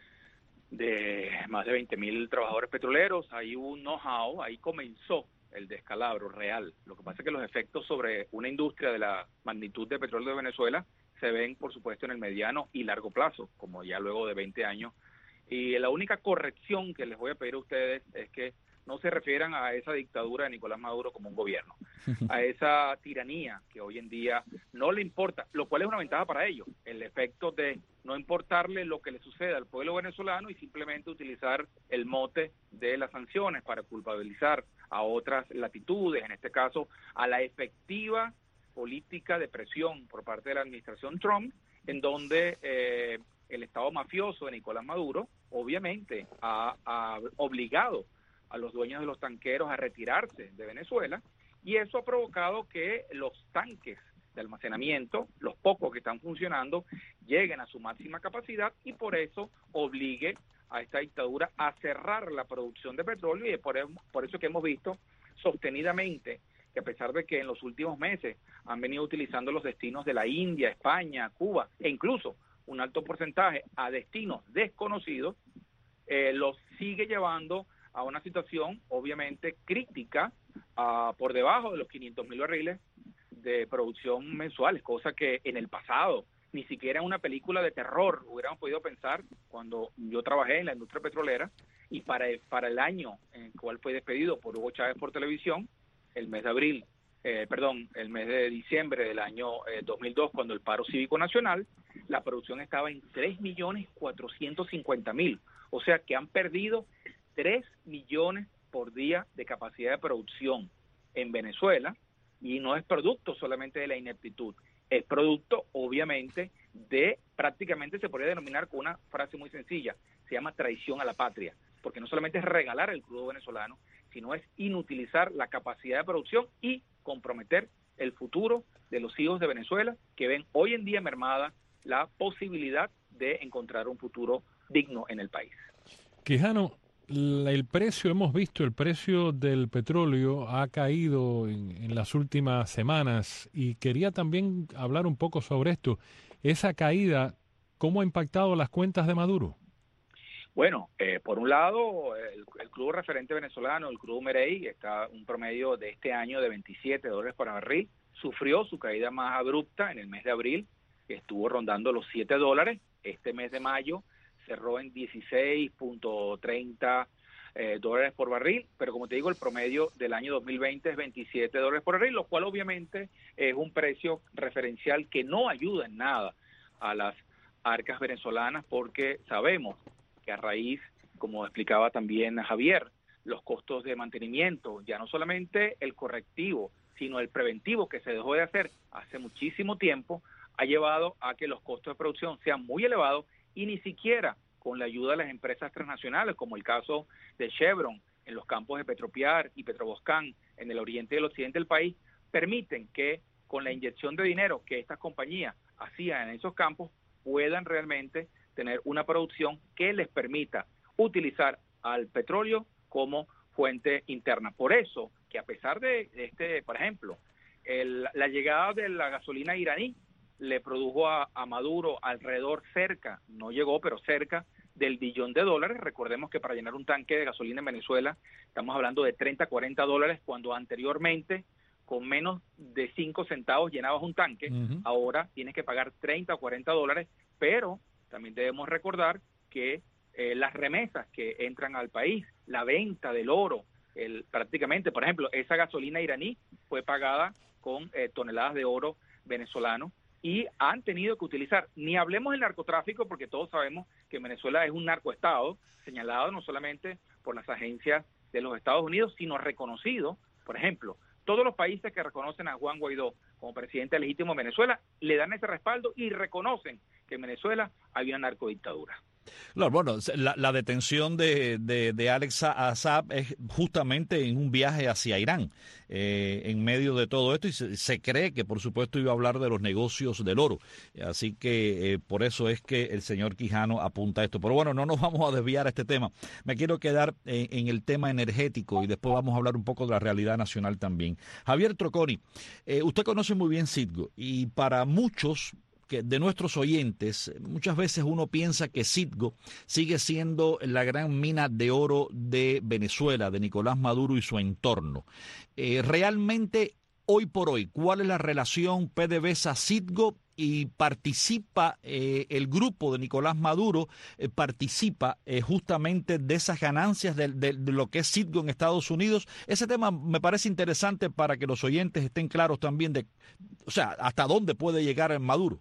de más de veinte mil trabajadores petroleros. Ahí hubo un know-how, ahí comenzó el descalabro real. Lo que pasa es que los efectos sobre una industria de la magnitud de petróleo de Venezuela se ven, por supuesto, en el mediano y largo plazo, como ya luego de veinte años. Y la única corrección que les voy a pedir a ustedes es que no se refieran a esa dictadura de Nicolás Maduro como un gobierno, a esa tiranía que hoy en día no le importa, lo cual es una ventaja para ellos, el efecto de no importarle lo que le suceda al pueblo venezolano y simplemente utilizar el mote de las sanciones para culpabilizar a otras latitudes, en este caso a la efectiva política de presión por parte de la administración Trump, en donde eh, el Estado mafioso de Nicolás Maduro obviamente ha, ha obligado a los dueños de los tanqueros a retirarse de Venezuela, y eso ha provocado que los tanques de almacenamiento, los pocos que están funcionando, lleguen a su máxima capacidad y por eso obligue a esta dictadura a cerrar la producción de petróleo, y por, por eso que hemos visto sostenidamente que a pesar de que en los últimos meses han venido utilizando los destinos de la India, España, Cuba e incluso un alto porcentaje a destinos desconocidos, eh, los sigue llevando a una situación obviamente crítica, uh, por debajo de los quinientos mil barriles de producción mensuales, cosa que en el pasado ni siquiera en una película de terror hubiéramos podido pensar cuando yo trabajé en la industria petrolera, y para el, para el año en el cual fue despedido por Hugo Chávez por televisión, el mes de abril, eh, perdón, el mes de diciembre del año eh, dos mil dos, cuando el paro cívico nacional, la producción estaba en tres millones cuatrocientos cincuenta mil, o sea que han perdido tres millones por día de capacidad de producción en Venezuela, y no es producto solamente de la ineptitud, es producto obviamente de, prácticamente se podría denominar con una frase muy sencilla, se llama traición a la patria, porque no solamente es regalar el crudo venezolano, sino es inutilizar la capacidad de producción y comprometer el futuro de los hijos de Venezuela, que ven hoy en día mermada la posibilidad de encontrar un futuro digno en el país. Quijano, el precio, hemos visto, el precio del petróleo ha caído en, en las últimas semanas, y quería también hablar un poco sobre esto. Esa caída, ¿cómo ha impactado las cuentas de Maduro? Bueno, eh, por un lado, el, el crudo referente venezolano, el crudo Merey, está un promedio de este año de veintisiete dólares por barril, sufrió su caída más abrupta en el mes de abril, que estuvo rondando los siete dólares. Este mes de mayo cerró en dieciséis punto treinta eh, dólares por barril, pero como te digo, el promedio del año dos mil veinte es veintisiete dólares por barril, lo cual obviamente es un precio referencial que no ayuda en nada a las arcas venezolanas, porque sabemos que a raíz, como explicaba también Javier, los costos de mantenimiento, ya no solamente el correctivo, sino el preventivo que se dejó de hacer hace muchísimo tiempo, ha llevado a que los costos de producción sean muy elevados, y ni siquiera con la ayuda de las empresas transnacionales, como el caso de Chevron en los campos de Petropiar y Petroboscán en el oriente y el occidente del país, permiten que con la inyección de dinero que estas compañías hacían en esos campos puedan realmente tener una producción que les permita utilizar al petróleo como fuente interna. Por eso que a pesar de este, por ejemplo, el, la llegada de la gasolina iraní le produjo a, a Maduro alrededor cerca, no llegó, pero cerca del billón de dólares. Recordemos que para llenar un tanque de gasolina en Venezuela estamos hablando de treinta, cuarenta dólares, cuando anteriormente con menos de cinco centavos llenabas un tanque. Uh-huh. Ahora tienes que pagar treinta o cuarenta dólares, pero también debemos recordar que eh, las remesas que entran al país, la venta del oro, el, prácticamente, por ejemplo, esa gasolina iraní fue pagada con eh, toneladas de oro venezolano, y han tenido que utilizar, ni hablemos del narcotráfico, porque todos sabemos que Venezuela es un narcoestado, señalado no solamente por las agencias de los Estados Unidos, sino reconocido. Por ejemplo, todos los países que reconocen a Juan Guaidó como presidente legítimo de Venezuela, le dan ese respaldo y reconocen que en Venezuela hay una narcodictadura. Claro, bueno, la, la detención de, de, de Alex Saab es justamente en un viaje hacia Irán, eh, en medio de todo esto, y se, se cree que por supuesto iba a hablar de los negocios del oro, así que eh, por eso es que el señor Quijano apunta a esto. Pero bueno, no nos vamos a desviar a este tema, me quiero quedar en, en el tema energético y después vamos a hablar un poco de la realidad nacional también. Javier Troconi, eh, usted conoce muy bien Citgo, y para muchos que de nuestros oyentes, muchas veces uno piensa que Citgo sigue siendo la gran mina de oro de Venezuela, de Nicolás Maduro y su entorno. Eh, realmente, hoy por hoy, ¿cuál es la relación PDVSA-Citgo? Y participa eh, el grupo de Nicolás Maduro, eh, participa eh, justamente de esas ganancias de, de, de lo que es Citgo en Estados Unidos. Ese tema me parece interesante para que los oyentes estén claros también de, o sea, hasta dónde puede llegar Maduro.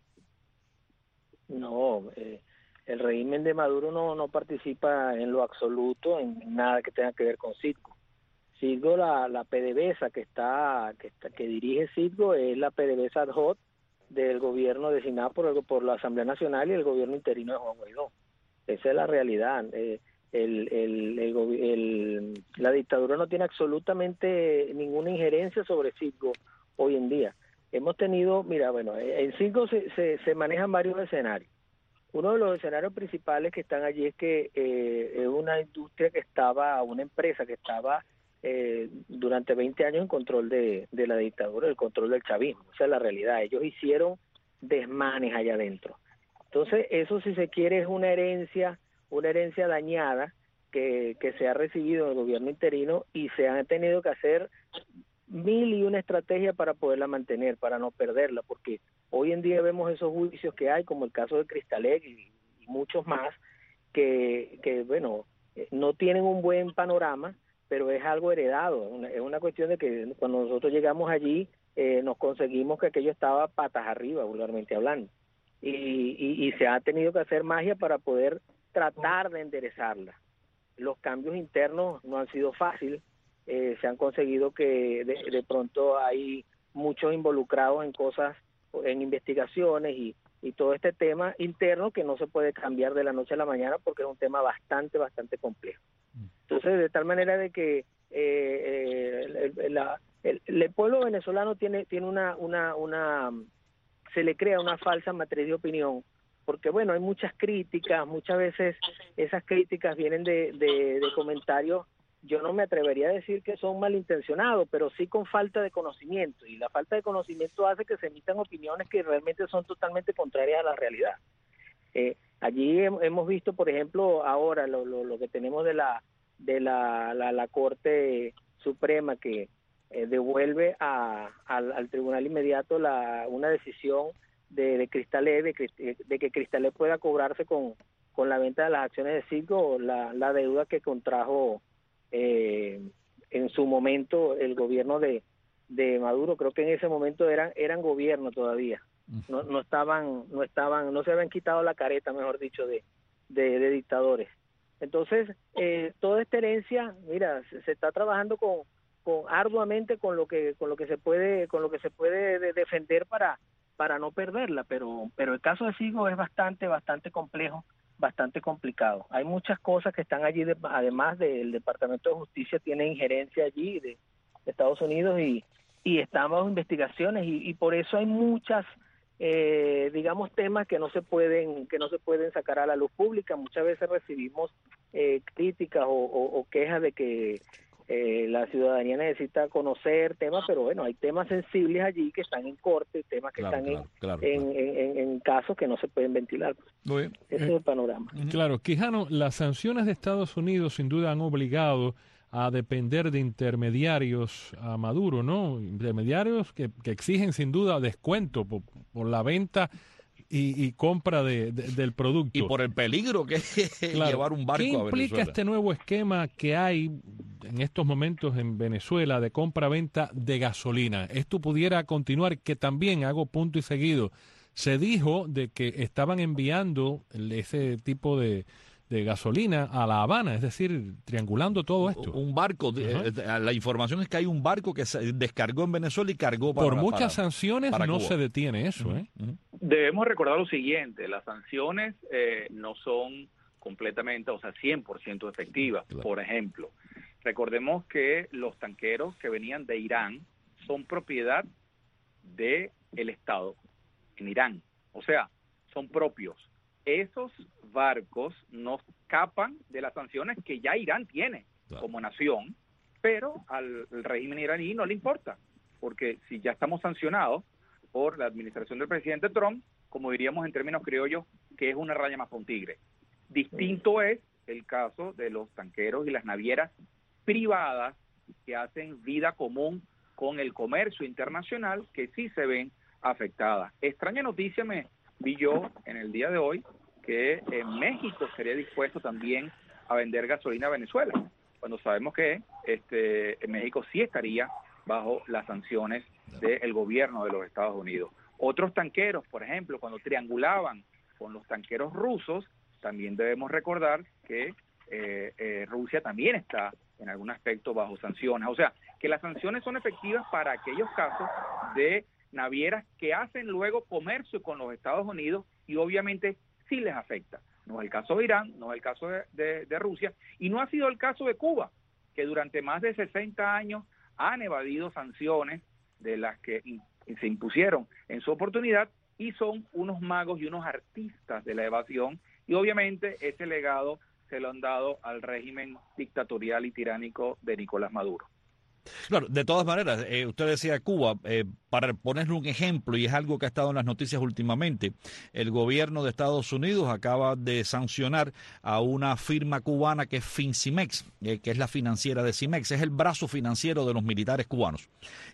No, eh, el régimen de Maduro no, no participa en lo absoluto en nada que tenga que ver con Citgo. Citgo, la, la PDVSA que está, que está, que dirige Citgo es la PDVSA ad hoc del gobierno designado por, el, por la Asamblea Nacional y el gobierno interino de Juan Guaidó. Esa es la realidad. Eh, el, el, el, el, la dictadura no tiene absolutamente ninguna injerencia sobre Citgo hoy en día. Hemos tenido, mira, bueno, en Citgo se, se, se manejan varios escenarios. Uno de los escenarios principales que están allí es que eh, es una industria que estaba, una empresa que estaba eh, durante veinte años en control de, de la dictadura, el control del chavismo. Esa es la realidad. Ellos hicieron desmanes allá adentro. Entonces, eso, si se quiere, es una herencia, una herencia dañada que, que se ha recibido en el gobierno interino, y se han tenido que hacer mil y una estrategia para poderla mantener, para no perderla, porque hoy en día vemos esos juicios que hay, como el caso de Cristalex y, y muchos más, que, que, bueno, no tienen un buen panorama, pero es algo heredado. Una, es una cuestión de que cuando nosotros llegamos allí, eh, nos conseguimos que aquello estaba patas arriba, vulgarmente hablando, y, y, y se ha tenido que hacer magia para poder tratar de enderezarla. Los cambios internos no han sido fáciles. Eh, se han conseguido que de, de pronto hay muchos involucrados en cosas, en investigaciones y, y todo este tema interno que no se puede cambiar de la noche a la mañana, porque es un tema bastante, bastante complejo. Entonces, de tal manera de que eh, el, el, la, el, el pueblo venezolano tiene tiene una, una, una, se le crea una falsa matriz de opinión, porque bueno, hay muchas críticas, muchas veces esas críticas vienen de, de, de comentarios. Yo no me atrevería a decir que son malintencionados, pero sí con falta de conocimiento, y la falta de conocimiento hace que se emitan opiniones que realmente son totalmente contrarias a la realidad. Eh, allí hemos visto, por ejemplo, ahora lo, lo, lo que tenemos de la de la, la, la Corte Suprema, que eh, devuelve a, al, al tribunal inmediato la, una decisión de, de Cristalex, de, de que Cristalex pueda cobrarse con, con la venta de las acciones de Citgo la, la deuda que contrajo Eh, en su momento el gobierno de, de Maduro. Creo que en ese momento eran eran gobierno todavía, no no estaban no estaban no se habían quitado la careta, mejor dicho, de de, de dictadores. Entonces eh, toda esta herencia, mira, se, se está trabajando con con arduamente con lo que con lo que se puede con lo que se puede de defender para para no perderla, pero pero el caso de Citgo es bastante bastante complejo, bastante complicado. Hay muchas cosas que están allí, de, además del Departamento de Justicia tiene injerencia allí de, de Estados Unidos, y, y están bajo investigaciones, y, y por eso hay muchas eh, digamos, temas que no se pueden que no se pueden sacar a la luz pública. Muchas veces recibimos eh, críticas o, o, o quejas de que eh, la ciudadanía necesita conocer temas, pero bueno, hay temas sensibles allí que están en corte, temas que claro, están claro, en, claro, en, claro. En, en, en casos que no se pueden ventilar. Muy bien. Ese eh, es el panorama. Claro, Quijano, las sanciones de Estados Unidos sin duda han obligado a depender de intermediarios a Maduro, ¿no? Intermediarios que, que exigen sin duda descuento por, por la venta y, y compra de, de, del producto. Y por el peligro que es claro. llevar un barco a Venezuela. ¿Qué implica este nuevo esquema que hay en estos momentos en Venezuela de compra-venta de gasolina? ¿Esto pudiera continuar? Que también, hago punto y seguido, se dijo de que estaban enviando ese tipo de de gasolina a La Habana, es decir, triangulando todo esto. Un barco, uh-huh. La información es que hay un barco que se descargó en Venezuela y cargó para Por muchas para, sanciones para no Cuba. Se detiene eso. Uh-huh. ¿eh? Uh-huh. Debemos recordar lo siguiente, las sanciones eh, no son completamente, o sea, cien por ciento efectivas. Claro. Por ejemplo, recordemos que los tanqueros que venían de Irán son propiedad del Estado en Irán, o sea, son propios. Esos barcos no escapan de las sanciones que ya Irán tiene claro. como nación, pero al, al régimen iraní no le importa, porque si ya estamos sancionados por la administración del presidente Trump, como diríamos en términos criollos, que es una raya más para un tigre. Distinto es el caso de los tanqueros y las navieras privadas que hacen vida común con el comercio internacional, que sí se ven afectadas. Extraña noticia me vi yo en el día de hoy que en México sería dispuesto también a vender gasolina a Venezuela, cuando sabemos que este en México sí estaría bajo las sanciones del gobierno de los Estados Unidos. Otros tanqueros, por ejemplo, cuando triangulaban con los tanqueros rusos, también debemos recordar que eh, eh, Rusia también está en algún aspecto bajo sanciones. O sea, que las sanciones son efectivas para aquellos casos de navieras que hacen luego comercio con los Estados Unidos y obviamente sí les afecta. No es el caso de Irán, no es el caso de, de, de Rusia y no ha sido el caso de Cuba, que durante más de sesenta años han evadido sanciones de las que in, se impusieron en su oportunidad y son unos magos y unos artistas de la evasión y obviamente ese legado se lo han dado al régimen dictatorial y tiránico de Nicolás Maduro. Claro, de todas maneras, eh, usted decía Cuba, eh, para ponerle un ejemplo, y es algo que ha estado en las noticias últimamente, el gobierno de Estados Unidos acaba de sancionar a una firma cubana que es Fincimex, eh, que es la financiera de Cimex, es el brazo financiero de los militares cubanos.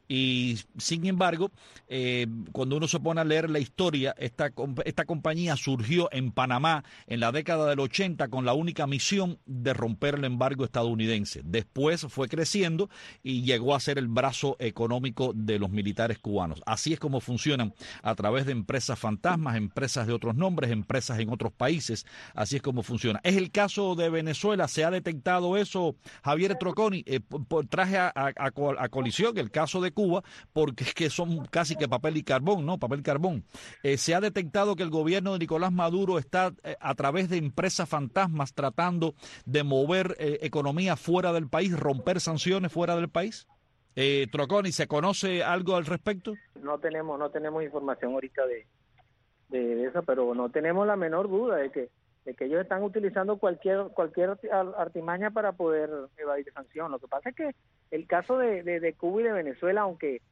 Y sin embargo, eh, cuando uno se pone a leer la historia, esta, esta compañía surgió en Panamá en la década del ochenta con la única misión de romper el embargo estadounidense. Después fue creciendo y llegó a ser el brazo económico de los militares cubanos. Así es como funcionan a través de empresas fantasmas, empresas de otros nombres, empresas en otros países. Así es como funciona. Es el caso de Venezuela. ¿Se ha detectado eso, Javier Troconi? Eh, por, traje a, a, a colisión el caso de Cuba, porque es que son casi que papel y carbón, ¿no? Papel y carbón. Eh, ¿Se ha detectado que el gobierno de Nicolás Maduro está eh, a través de empresas fantasmas tratando de mover eh, economía fuera del país, romper sanciones fuera del país? Eh, Troconi, ¿se conoce algo al respecto? No tenemos no tenemos información ahorita de, de, de eso, pero no tenemos la menor duda de que de que ellos están utilizando cualquier cualquier artimaña para poder evadir sanción. Lo que pasa es que el caso de, de, de Cuba y de Venezuela, aunque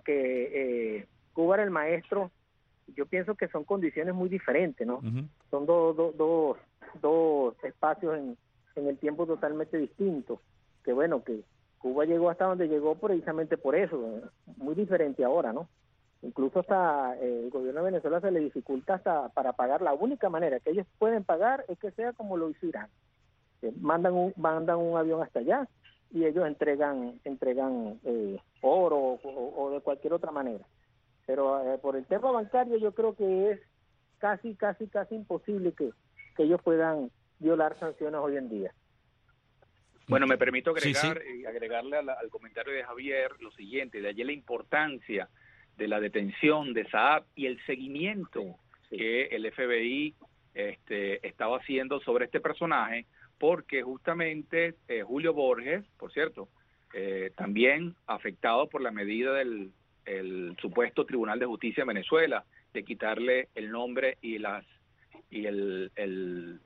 aunque eh, Cuba era el maestro, yo pienso que son condiciones muy diferentes, ¿no? Uh-huh. Son dos dos dos dos espacios en, en el tiempo totalmente distintos. Que bueno, que Cuba llegó hasta donde llegó precisamente por eso, muy diferente ahora, ¿no? Incluso hasta eh, el gobierno de Venezuela se le dificulta hasta para pagar. La única manera que ellos pueden pagar es que sea como lo hizo Irán. Eh, mandan un mandan un avión hasta allá y ellos entregan entregan eh, oro o, o de cualquier otra manera. Pero eh, por el tema bancario yo creo que es casi casi casi imposible que, que ellos puedan violar sanciones hoy en día. Bueno, me permito agregar sí, sí. agregarle al, al comentario de Javier lo siguiente, de allí la importancia de la detención de Saab y el seguimiento sí, sí. que el F B I este, estaba haciendo sobre este personaje, porque justamente eh, Julio Borges, por cierto, eh, también afectado por la medida del el supuesto Tribunal de Justicia de Venezuela de quitarle el nombre y las y el, el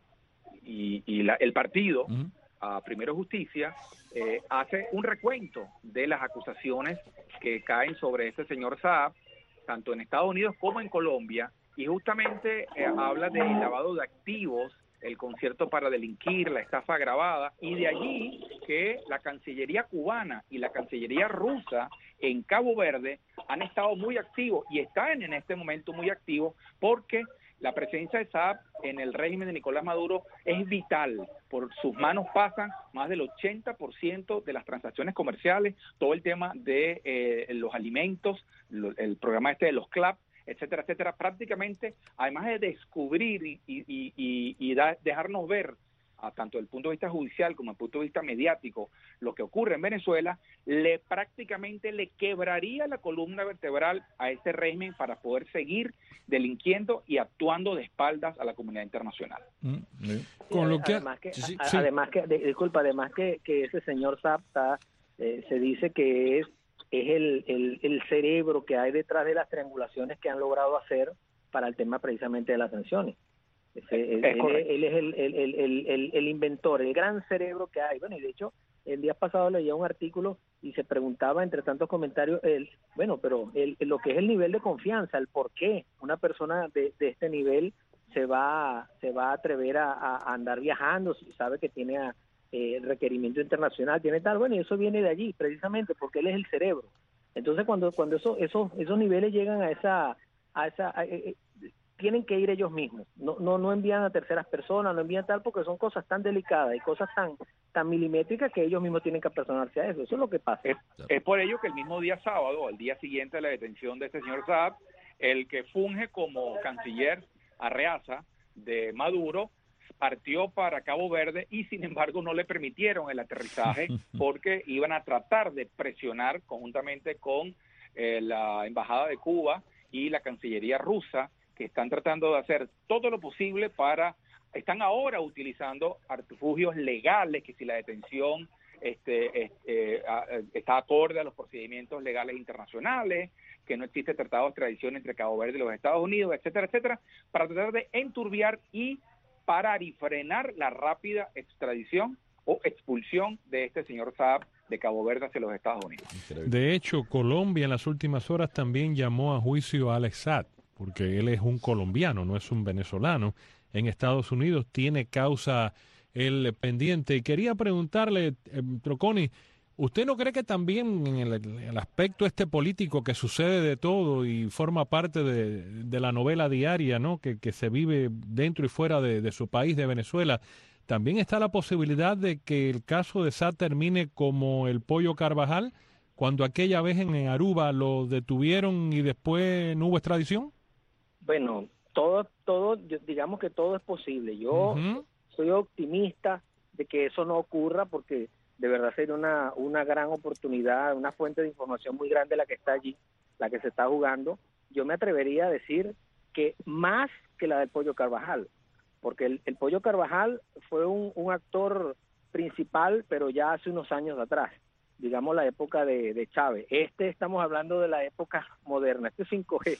y, y la, el partido uh-huh. a Primero Justicia, eh, hace un recuento de las acusaciones que caen sobre este señor Saab, tanto en Estados Unidos como en Colombia, y justamente eh, habla del lavado de activos, el concierto para delinquir, la estafa agravada, y de allí que la Cancillería cubana y la Cancillería rusa en Cabo Verde han estado muy activos y están en este momento muy activos porque la presencia de Saab en el régimen de Nicolás Maduro es vital. Por sus manos pasan más del ochenta por ciento de las transacciones comerciales, todo el tema de eh, los alimentos, lo, el programa este de los C L A P, etcétera, etcétera. Prácticamente, además de descubrir y, y, y, y da, dejarnos ver, a tanto desde el punto de vista judicial como desde el punto de vista mediático, lo que ocurre en Venezuela, le prácticamente le quebraría la columna vertebral a ese régimen para poder seguir delinquiendo y actuando de espaldas a la comunidad internacional. Mm, Con lo que, además que, sí, a, sí. además que de, disculpa, además que, que ese señor Saab está, eh, se dice que es es el, el, el cerebro que hay detrás de las triangulaciones que han logrado hacer para el tema precisamente de las sanciones. Ese, él, él, él es el, el, el, el, el inventor, el gran cerebro que hay. Bueno, y de hecho, el día pasado leía un artículo y se preguntaba, entre tantos comentarios, él, bueno, pero el, lo que es el nivel de confianza, el por qué una persona de, de este nivel se va, se va a atrever a, a andar viajando si sabe que tiene a, eh, requerimiento internacional, tiene tal, bueno, y eso viene de allí, precisamente porque él es el cerebro. Entonces, cuando cuando eso, esos esos niveles llegan a esa, a esa a, eh, tienen que ir ellos mismos, no no no envían a terceras personas, no envían tal, porque son cosas tan delicadas y cosas tan tan milimétricas que ellos mismos tienen que apersonarse a eso. Eso es lo que pasa. Es, es por ello que el mismo día sábado, al día siguiente de la detención de este señor Saab, el que funge como canciller Arreaza de Maduro partió para Cabo Verde y sin embargo no le permitieron el aterrizaje porque iban a tratar de presionar conjuntamente con eh, la Embajada de Cuba y la Cancillería rusa, que están tratando de hacer todo lo posible para, están ahora utilizando artilugios legales, que si la detención este, este, está acorde a los procedimientos legales internacionales, que no existe tratado de extradición entre Cabo Verde y los Estados Unidos, etcétera, etcétera, para tratar de enturbiar y parar y frenar la rápida extradición o expulsión de este señor Saab de Cabo Verde hacia los Estados Unidos. De hecho, Colombia en las últimas horas también llamó a juicio a Alex Saab, porque él es un colombiano, no es un venezolano. En Estados Unidos tiene causa el pendiente. Y quería preguntarle, eh, Trocconi, ¿usted no cree que también en el, el aspecto este político que sucede de todo y forma parte de, de la novela diaria, ¿no? que, que se vive dentro y fuera de, de su país, de Venezuela, también está la posibilidad de que el caso de Saab termine como el Pollo Carvajal, cuando aquella vez en Aruba lo detuvieron y después no hubo extradición? Bueno, todo, todo, digamos que todo es posible. Yo uh-huh. soy optimista de que eso no ocurra porque de verdad sería una, una gran oportunidad, una fuente de información muy grande la que está allí, la que se está jugando. Yo me atrevería a decir que más que la del Pollo Carvajal, porque el, el Pollo Carvajal fue un, un actor principal, pero ya hace unos años atrás, digamos la época de, de Chávez. Este estamos hablando de la época moderna, este es cinco G.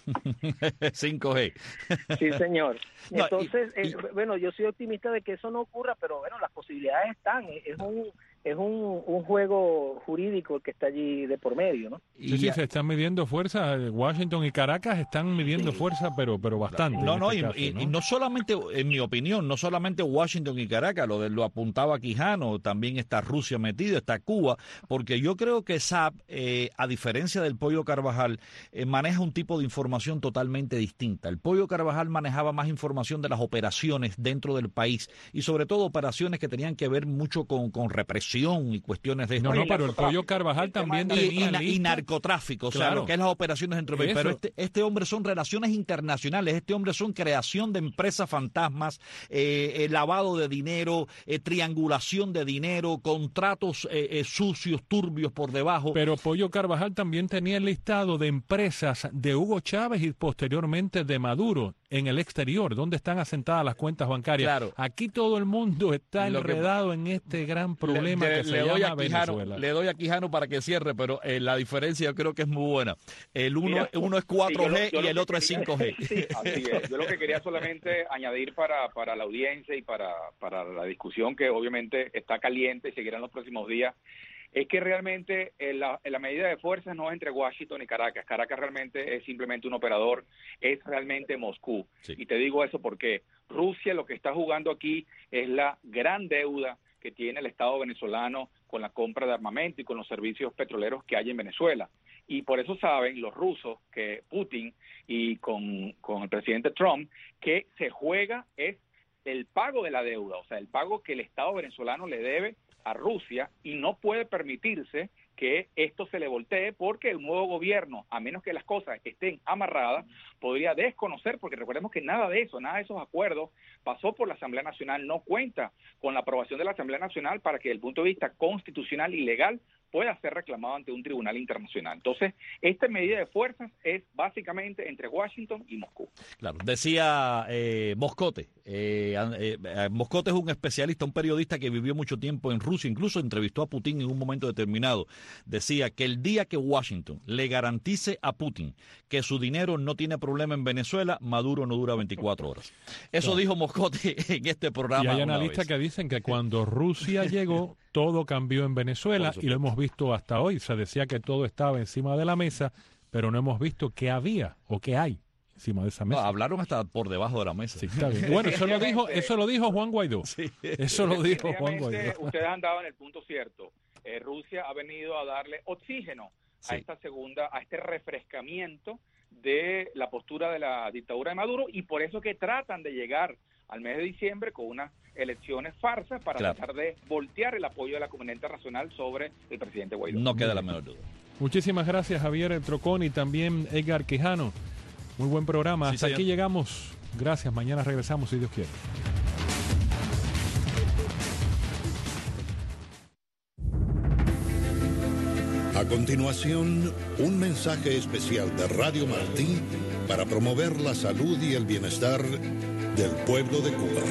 cinco G. Sí, señor. Entonces, no, y, y... Eh, bueno, yo soy optimista de que eso no ocurra, pero bueno, las posibilidades están, es un... es un, un juego jurídico el que está allí de por medio, ¿no? Sí, sí, se están midiendo fuerza. Washington y Caracas están midiendo sí. fuerza, pero pero bastante. No, no, este y, caso, y, ¿no? y no solamente, en mi opinión, no solamente Washington y Caracas, lo, de, lo apuntaba Quijano, también está Rusia metida, está Cuba, porque yo creo que Saab, eh, a diferencia del Pollo Carvajal, eh, maneja un tipo de información totalmente distinta. El Pollo Carvajal manejaba más información de las operaciones dentro del país y sobre todo operaciones que tenían que ver mucho con, con represión y cuestiones de... No, no, pero el Pollo Carvajal también... Y, y, y narcotráfico, o sea, claro. lo que es las operaciones dentro del país. Pero este, este hombre son relaciones internacionales, este hombre son creación de empresas fantasmas, eh, eh, lavado de dinero, eh, triangulación de dinero, contratos eh, eh, sucios, turbios por debajo. Pero Pollo Carvajal también tenía el listado de empresas de Hugo Chávez y posteriormente de Maduro. en el exterior, donde están asentadas las cuentas bancarias. Claro. Aquí todo el mundo está Lo que- enredado en este gran problema le, que se le doy llama a Quijano, Venezuela. le doy a Quijano para que cierre, pero eh, la diferencia yo creo que es muy buena. El uno, Mira, uno es cuatro G sí, yo lo- yo y lo el que otro es quería- cinco G. Sí, así es. Yo lo que quería solamente añadir para, para la audiencia y para, para la discusión, que obviamente está caliente y seguirá en los próximos días, es que realmente eh, la, la medida de fuerzas no es entre Washington y Caracas. Caracas realmente es simplemente un operador, es realmente Moscú. Sí. Y te digo eso porque Rusia lo que está jugando aquí es la gran deuda que tiene el Estado venezolano con la compra de armamento y con los servicios petroleros que hay en Venezuela. Y por eso saben los rusos que Putin y con, con el presidente Trump que se juega es el pago de la deuda, o sea, el pago que el Estado venezolano le debe a Rusia y no puede permitirse que esto se le voltee porque el nuevo gobierno, a menos que las cosas estén amarradas, podría desconocer, porque recordemos que nada de eso, nada de esos acuerdos pasó por la Asamblea Nacional, no cuenta con la aprobación de la Asamblea Nacional para que desde el punto de vista constitucional y legal pueda ser reclamado ante un tribunal internacional. Entonces, esta medida de fuerzas es básicamente entre Washington y Moscú. Claro, decía eh, Moscote. Eh, eh, eh, Moscote es un especialista, un periodista que vivió mucho tiempo en Rusia, incluso entrevistó a Putin en un momento determinado. Decía que el día que Washington le garantice a Putin que su dinero no tiene problema en Venezuela, Maduro no dura veinticuatro horas. Eso Claro. dijo Moscote en este programa. Y hay una analistas vez. que dicen que cuando Rusia llegó, todo cambió en Venezuela y lo hemos visto hasta hoy. Se decía que todo estaba encima de la mesa, pero no hemos visto qué había o qué hay encima de esa No, mesa. hablaron hasta por debajo de la mesa. Sí, está bien. Bueno, eso lo dijo, eso lo dijo Juan Guaidó. Eso lo dijo Juan Efectivamente, Guaidó. ustedes han dado en el punto cierto. Eh, Rusia ha venido a darle oxígeno Sí. a esta segunda, a este refrescamiento de la postura de la dictadura de Maduro y por eso que tratan de llegar al mes de diciembre con unas elecciones farsas para Claro. tratar de voltear el apoyo de la comunidad internacional sobre el presidente Guaidó. No queda la menor duda. Muchísimas gracias, Javier Trocón, y también Edgar Quijano. Muy buen programa. Sí, Hasta señor. aquí llegamos. Gracias. Mañana regresamos, si Dios quiere. A continuación, un mensaje especial de Radio Martí para promover la salud y el bienestar del pueblo de Cuba.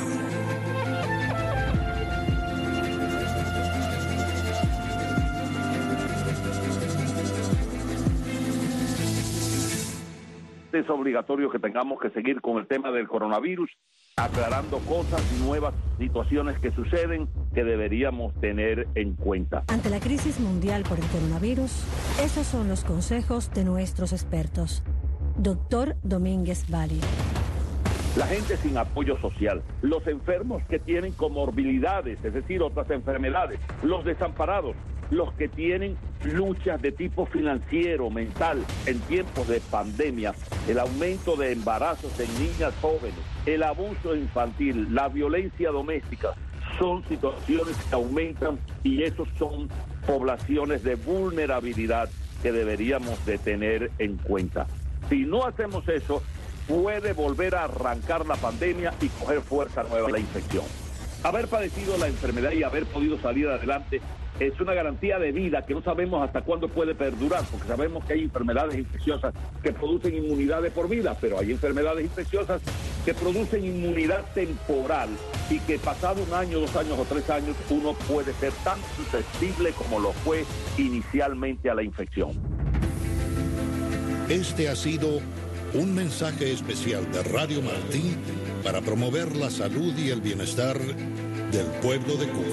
Es obligatorio que tengamos que seguir con el tema del coronavirus, aclarando cosas, nuevas situaciones que suceden que deberíamos tener en cuenta. Ante la crisis mundial por el coronavirus, esos son los consejos de nuestros expertos. Doctor Domínguez Bari. La gente sin apoyo social, los enfermos que tienen comorbilidades, es decir, otras enfermedades, los desamparados, los que tienen luchas de tipo financiero, mental, en tiempos de pandemia, el aumento de embarazos en niñas jóvenes, el abuso infantil, la violencia doméstica, son situaciones que aumentan y esos son poblaciones de vulnerabilidad que deberíamos de tener en cuenta. Si no hacemos eso, puede volver a arrancar la pandemia y coger fuerza nueva la infección. Haber padecido la enfermedad y haber podido salir adelante es una garantía de vida que no sabemos hasta cuándo puede perdurar, porque sabemos que hay enfermedades infecciosas que producen inmunidad de por vida, pero hay enfermedades infecciosas que producen inmunidad temporal y que pasado un año, dos años o tres años, uno puede ser tan susceptible como lo fue inicialmente a la infección. Este ha sido un mensaje especial de Radio Martí para promover la salud y el bienestar del pueblo de Cuba.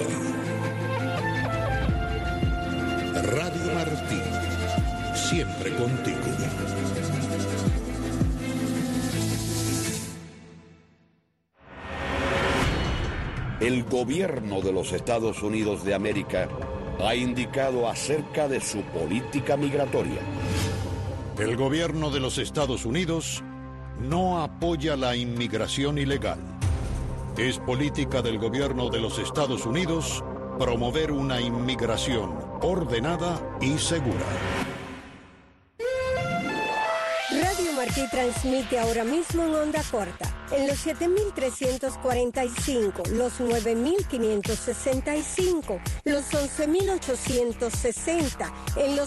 Radio Martí, siempre contigo. El gobierno de los Estados Unidos de América ha indicado acerca de su política migratoria. El gobierno de los Estados Unidos no apoya la inmigración ilegal. Es política del gobierno de los Estados Unidos promover una inmigración ordenada y segura. Radio Martí transmite ahora mismo en onda corta, en los siete mil trescientos cuarenta y cinco, los nueve mil quinientos sesenta y cinco, los once mil ochocientos sesenta, en los